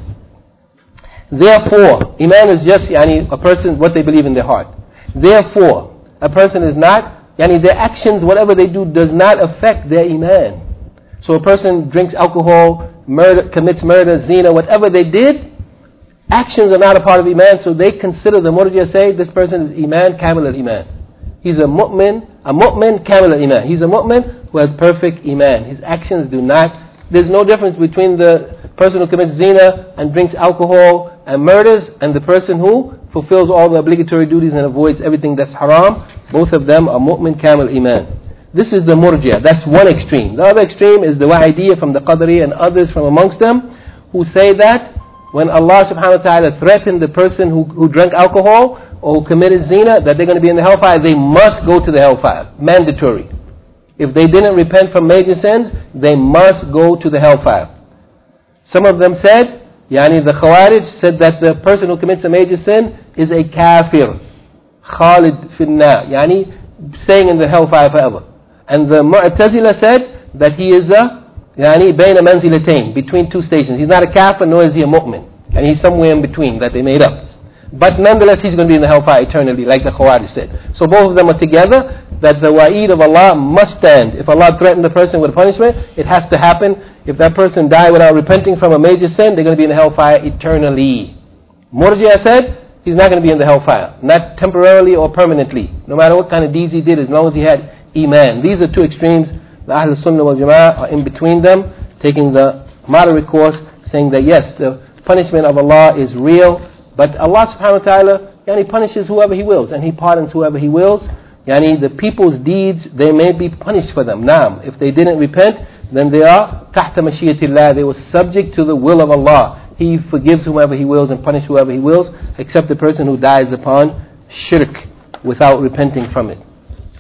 Therefore, Iman is just a person, what they believe in their heart. Therefore, a person is not, their actions, whatever they do, does not affect their Iman. So a person drinks alcohol, commits murder, zina, whatever they did, actions are not a part of Iman, so they consider, the murji'ah say, this person is Iman, kamil al-Iman. He's a mu'min kamil al-Iman. He's a mu'min who has perfect Iman. His actions do not, there's no difference between the person who commits zina and drinks alcohol and murders and the person who fulfills all the obligatory duties and avoids everything that's haram. Both of them are mu'min kamil iman. This is the murji'ah. That's one extreme. The other extreme is the wa'idiyya from the Qadariyya and others from amongst them, who say that when Allah subhanahu wa ta'ala threatened the person who drank alcohol or who committed zina, that they're going to be in the hellfire, they must go to the hellfire. Mandatory. If they didn't repent from major sins, they must go to the hellfire. Some of them said, the Khawarij said that the person who commits a major sin is a kafir, khalid finna, staying in the hellfire forever. And the Mu'tazila said that he is bayna manzilatayn, between two stations. He's not a kafir nor is he a mu'min, and he's somewhere in between that they made up. But nonetheless, he's going to be in the hellfire eternally, like the Khawarij said. So both of them are together, that the wa'id of Allah must stand. If Allah threatened the person with a punishment, it has to happen. If that person died without repenting from a major sin, they're going to be in the hellfire eternally. Murji'ah said, he's not going to be in the hellfire, not temporarily or permanently, no matter what kind of deeds he did, as long as he had iman. These are two extremes. The Ahl Sunnah wal Jama'ah are in between them, taking the moderate course, saying that yes, the punishment of Allah is real, but Allah subhanahu wa ta'ala punishes whoever He wills, and He pardons whoever He wills. The people's deeds, they may be punished for them. Naam, if they didn't repent, then they are tahta mashiyatillah, they were subject to the will of Allah. He forgives whoever He wills and punishes whoever He wills, except the person who dies upon shirk without repenting from it.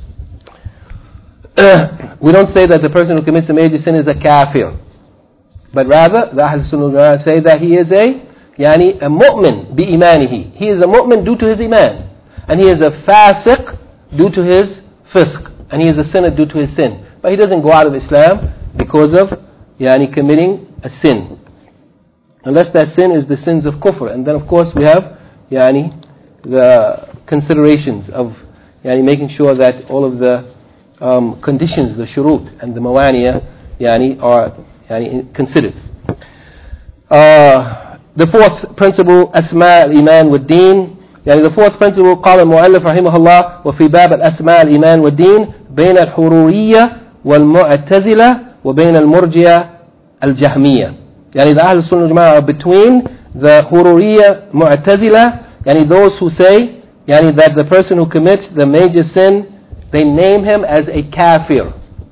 We don't say that the person who commits a major sin is a kafir, but rather the Ahl Sunnah say that he is a mu'min bi imanihi. He is a mu'min due to his iman, and he is a fasiq due to his fisq, and he is a sinner due to his sin. But he doesn't go out of Islam because of committing a sin, unless that sin is the sins of kufr. And then of course we have the considerations of making sure that all of the conditions, the shurut and the mawaniya are considered. The fourth principle, asma al-iman wa din. The fourth principle, قال المؤلف رحمه الله وفي باب الأسماء الإيمان والدين بين الحرورية والمعتزلة وبين المرجئة الجهمية. The Ahl Sunnah Jama'ah are between the Hururiyya, Mu'tazila, those who say that the person who commits the major sin, they name him as a kafir.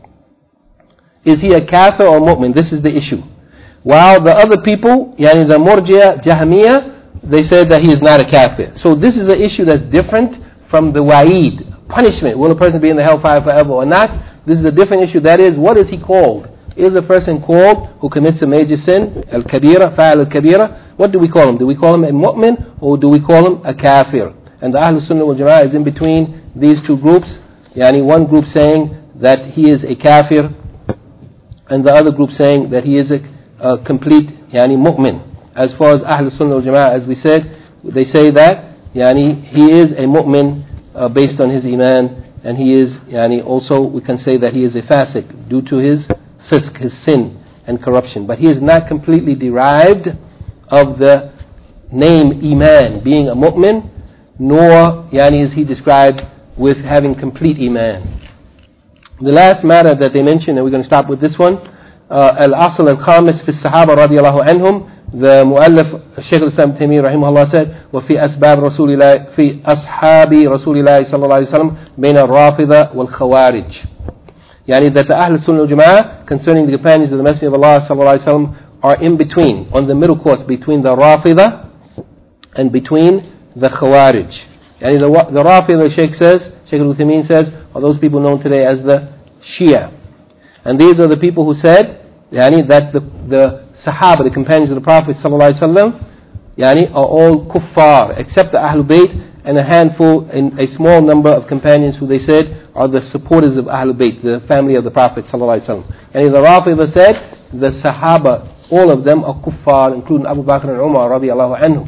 Is he a kafir or mu'min? This is the issue. While the other people, the Murji'ah, Jahmiyyah, they say that he is not a kafir. So this is an issue that's different from the wa'id, punishment. Will a person be in the hellfire forever or not? This is a different issue. That is, what is he called? Is a person called who commits a major sin, al-kabira, fa'al al-kabira? What do we call him? Do we call him a mu'min or do we call him a kafir? And the Ahl Sunnah wal Jama'ah is in between these two groups. One group saying that he is a kafir, and the other group saying that he is a complete mu'min. As far as Ahl Sunnah wal Jama'ah, as we said, they say that he is a mu'min based on his iman, and he is also we can say that he is a fasiq due to his fisq, his sin and corruption. But he is not completely derived of the name iman, being a mu'min, nor is he described with having complete iman. The last matter that they mentioned, and we're going to stop with this one, al-asl al-khamis fi as-sahaba radiyallahu anhum. The muallif Shaykh al-Islam Taymiyyah rahimahullah said, وفي أسباب رسول الله في أصحاب رسول الله صلى الله عليه وسلم بين الرافضة والخوارج. That the Ahl Sunnah wal Jama'ah concerning the companions of the Messenger of Allah sallallahu alaihi wasallam are in between, on the middle course between the Rafida and between the Khawarij. The Rafida, Shaykh al-Uthaymeen says, are those people known today as the Shia. And these are the people who said that the Sahaba, the companions of the Prophet sallallahu alaihi wasallam, are all kuffar, except the Ahlul Bayt and a handful, and a small number of companions who they said are the supporters of Ahlul Bayt, the family of the Prophet sallallahu alaihi wasallam. The Rafida said the Sahaba, all of them are kuffar, including Abu Bakr and Umar radiyallahu anhu.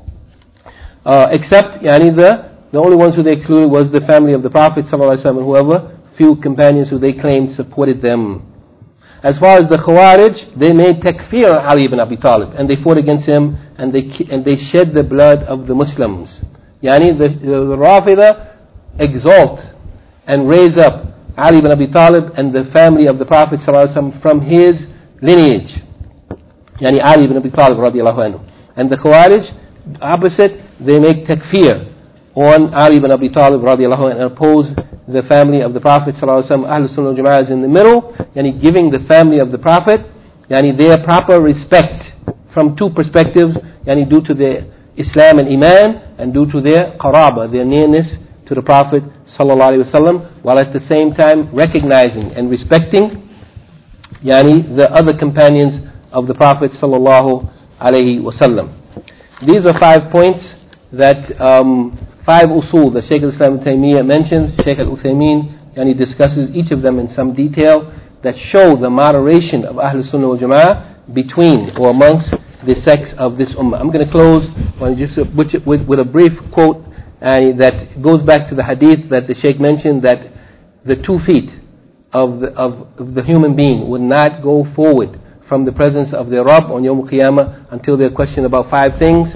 Except the only ones who they excluded was the family of the Prophet sallallahu alaihi wasallam, and whoever few companions who they claimed supported them. As far as the Khawarij, they made takfir on Ali ibn Abi Talib, and they fought against him, and they shed the blood of the Muslims. The Rafida exalt and raise up Ali ibn Abi Talib and the family of the Prophet ﷺ from his lineage. Ali ibn Abi Talib radiallahu anhu. And the Khawarij, opposite, they make takfir on Ali ibn Abi Talib radiallahu anhu and oppose the family of the Prophet ﷺ. Ahl Sunnah wal Jama'ah is in the middle, giving the family of the Prophet their proper respect from two perspectives, due to their Islam and Iman, and due to their qaraba, their nearness to the Prophet ﷺ, while at the same time recognizing and respecting the other companions of the Prophet ﷺ. These are 5 points that 5 usul that Shaykh al-Islam Taymiyyah mentions. Shaykh al-Uthaymeen discusses each of them in some detail that show the moderation of Ahl Sunnah wal Jama'ah between or amongst the sects of this ummah. I'm going to close with a brief quote that goes back to the hadith that the Shaykh mentioned, that the 2 feet of the human being would not go forward from the presence of their Rabb on Yawm al-Qiyamah until they're questioned about 5 things.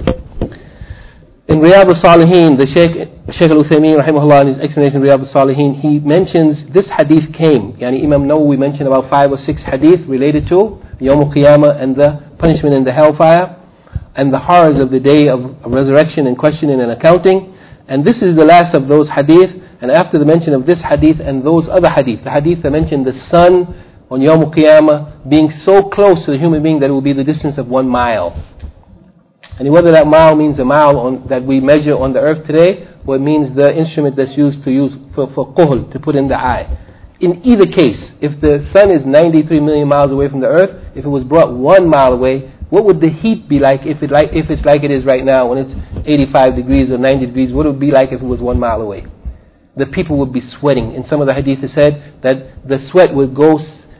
In Riyadh al-Salihin, the Shaykh al-Uthaymeen rahimahullah, in his explanation of Riyadh al-Salihin, he mentions this hadith came, Imam Nawawi mentioned about 5 or 6 hadith related to Yawm al-Qiyamah and the punishment in the hellfire and the horrors of the day of resurrection and questioning and accounting. And this is the last of those hadith. And after the mention of this hadith and those other hadith, the hadith that mentioned the sun on Yawm al-Qiyamah being so close to the human being that it will be the distance of 1 mile. And whether that mile means a mile that we measure on the earth today, or it means the instrument that's used for quhl, to put in the eye. In either case, if the sun is 93 million miles away from the earth, if it was brought 1 mile away, what would the heat be like if it's like it is right now when it's 85 degrees or 90 degrees? What would it be like if it was 1 mile away? The people would be sweating. In some of the hadith it said that the sweat would go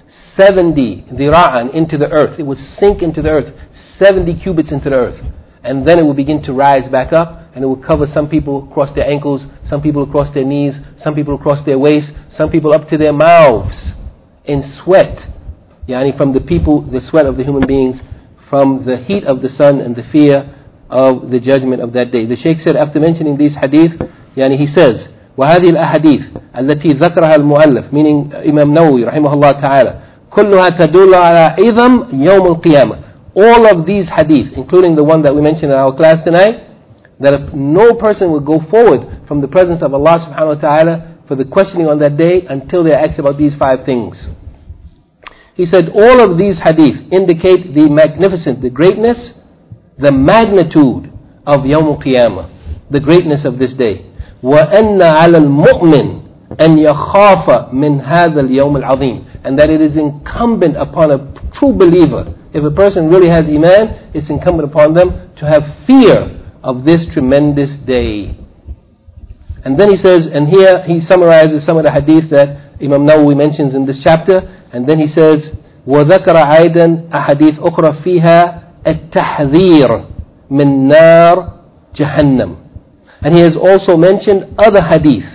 70 dhira'an into the earth. It would sink into the earth, 70 cubits into the earth. And then it would begin to rise back up, and it would cover some people across their ankles, some people across their knees, some people across their waist, some people up to their mouths in sweat. From the people, the sweat of the human beings, from the heat of the sun and the fear of the judgment of that day. The Shaykh said, after mentioning these hadith, he says, وهذه الأحاديث التي ذكرها المؤلف, meaning Imam Nawawi رحمه الله تعالى, كلها تدل على عظم يوم القيامة. All of these hadith, including the one that we mentioned in our class tonight, that no person will go forward from the presence of Allah subhanahu wa ta'ala for the questioning on that day until they are asked about these 5 things. He said all of these hadith indicate the magnificence, the greatness, the magnitude of Yawm al-Qiyamah, the greatness of this day. وَأَنَّ عَلَى الْمُؤْمِنِ أَنْ يَخَافَ مِنْ هَذَا الْيَوْمِ الْعَظِيمِ, and that it is incumbent upon a true believer, if a person really has iman, it's incumbent upon them to have fear of this tremendous day. And then he says, and here he summarizes some of the hadith that Imam Nawawi mentions in this chapter, and then he says, وَذَكَرَ عَيْدًا أَحَدِيث أُخْرَى فِيهَا التَّحْذِيرِ مِنْ نَارِ جَهَنَّمْ. And he has also mentioned other hadith,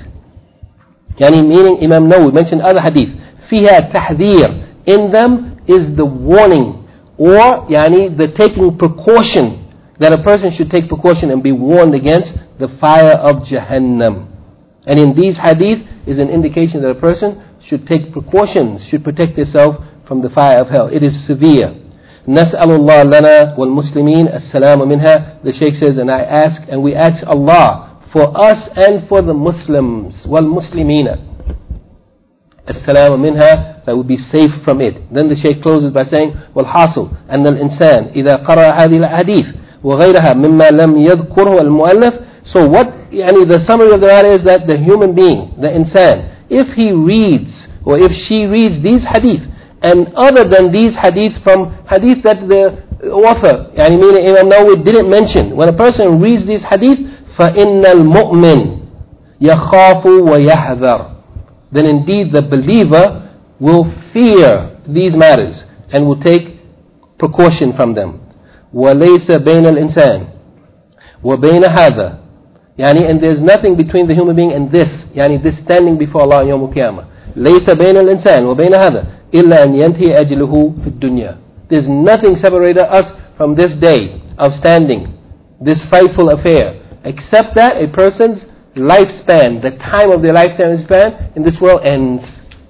meaning Imam Nawawi mentioned other hadith, فِيهَا التَّحْذِيرِ, in them is the warning, or the taking precaution, that a person should take precaution and be warned against the fire of Jahannam. And in these hadith is an indication that a person should take precautions, should protect himself from the fire of hell. It is severe. نسأل الله لنا والمسلمين السلام منها. The Shaykh says, and we ask Allah for us and for the Muslims, والمسلمين السلام منها, that would be safe from it. Then the Shaykh closes by saying, والحاصل أن الإنسان إذا قرأ هذه الأحاديث وغيرها مما لم يذكره المؤلف. So what, the summary of the matter is that the human being, the insan, if he reads or if she reads these hadith and other than these hadith from hadith that the author, meaning Imam Nawawi, didn't mention, when a person reads these hadith, فَإِنَّ الْمُؤْمِنِ يَخَافُ وَيَحْذَرُ, then indeed the believer will fear these matters and will take precaution from them. وَلَيْسَ بَيْنَ الْإِنسَانِ وَبَيْنَ هَذَا, and there's nothing between the human being and this, this standing before Allah on Yawm al-Qiyamah. لَيْسَ بَيْنَ الْإِنسَانِ وَبَيْنَ هَذَا إِلَّا أَنْ يَنْتَهِيَ أَجْلُهُ فِي الدُّنْيَا. There's nothing separating us from this day of standing, this frightful affair, except that a person's lifespan, the time of their lifetime span in this world ends.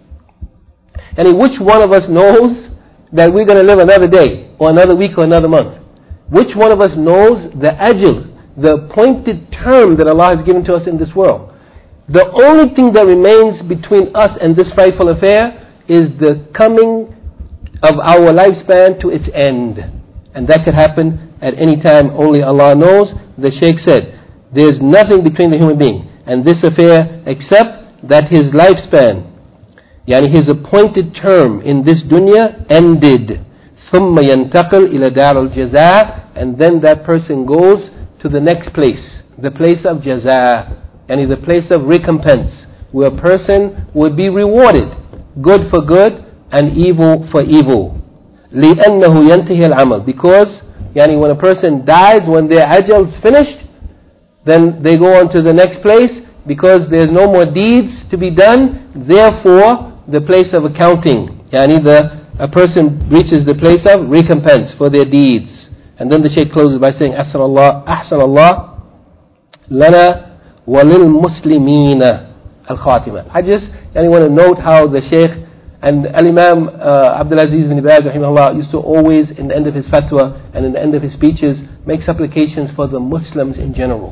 Which one of us knows that we're going to live another day or another week or another month? Which one of us knows the ajal, the appointed term that Allah has given to us in this world? The only thing that remains between us and this frightful affair is the coming of our lifespan to its end. And that could happen at any time, only Allah knows. The Shaykh said, there's nothing between the human being and this affair except that his lifespan, his appointed term in this dunya ended. ثُمَّ يَنْتَقِلْ إِلَى دَارِ الْجَزَاءِ, and then that person goes to the next place, the place of jaza, the place of recompense, where a person would be rewarded, good for good and evil for evil. لِأَنَّهُ يَنْتَهِي الْعَمَلِ, because when a person dies, when their ajal is finished, then they go on to the next place, because there's no more deeds to be done, therefore the place of accounting, a person reaches the place of recompense for their deeds. And then the Shaykh closes by saying, Ahsan Allah lana walil muslimina al-khatima. I just want to note how the Shaykh and Al-Imam Abdul Aziz bin Baz rahimahullah used to always, in the end of his fatwa and in the end of his speeches, make supplications for the Muslims in general.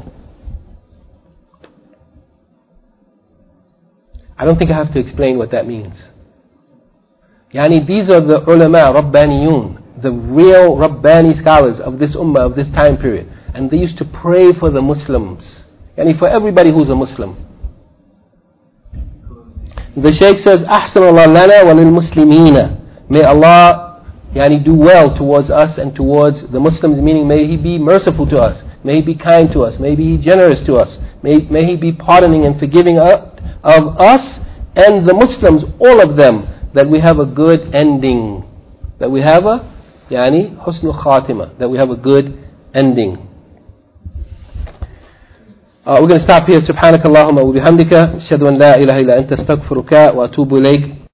I don't think I have to explain what that means. These are the ulama, Rabbaniyun, the real Rabbani scholars of this ummah, of this time period. And they used to pray for the Muslims. For everybody who's a Muslim. The Shaykh says, Ahsan Allah lana wa lil muslimina. May Allah do well towards us and towards the Muslims, meaning may He be merciful to us, may He be kind to us, may He be generous to us, may He be pardoning and forgiving of us and the Muslims, all of them, that we have a good ending, that we have a husnul khatima, that we have a good ending. We're going to stop here. Subhanakallahumma wa bihamdika ashhadu an la ilaha illa anta astaghfiruka wa atubu ilayk.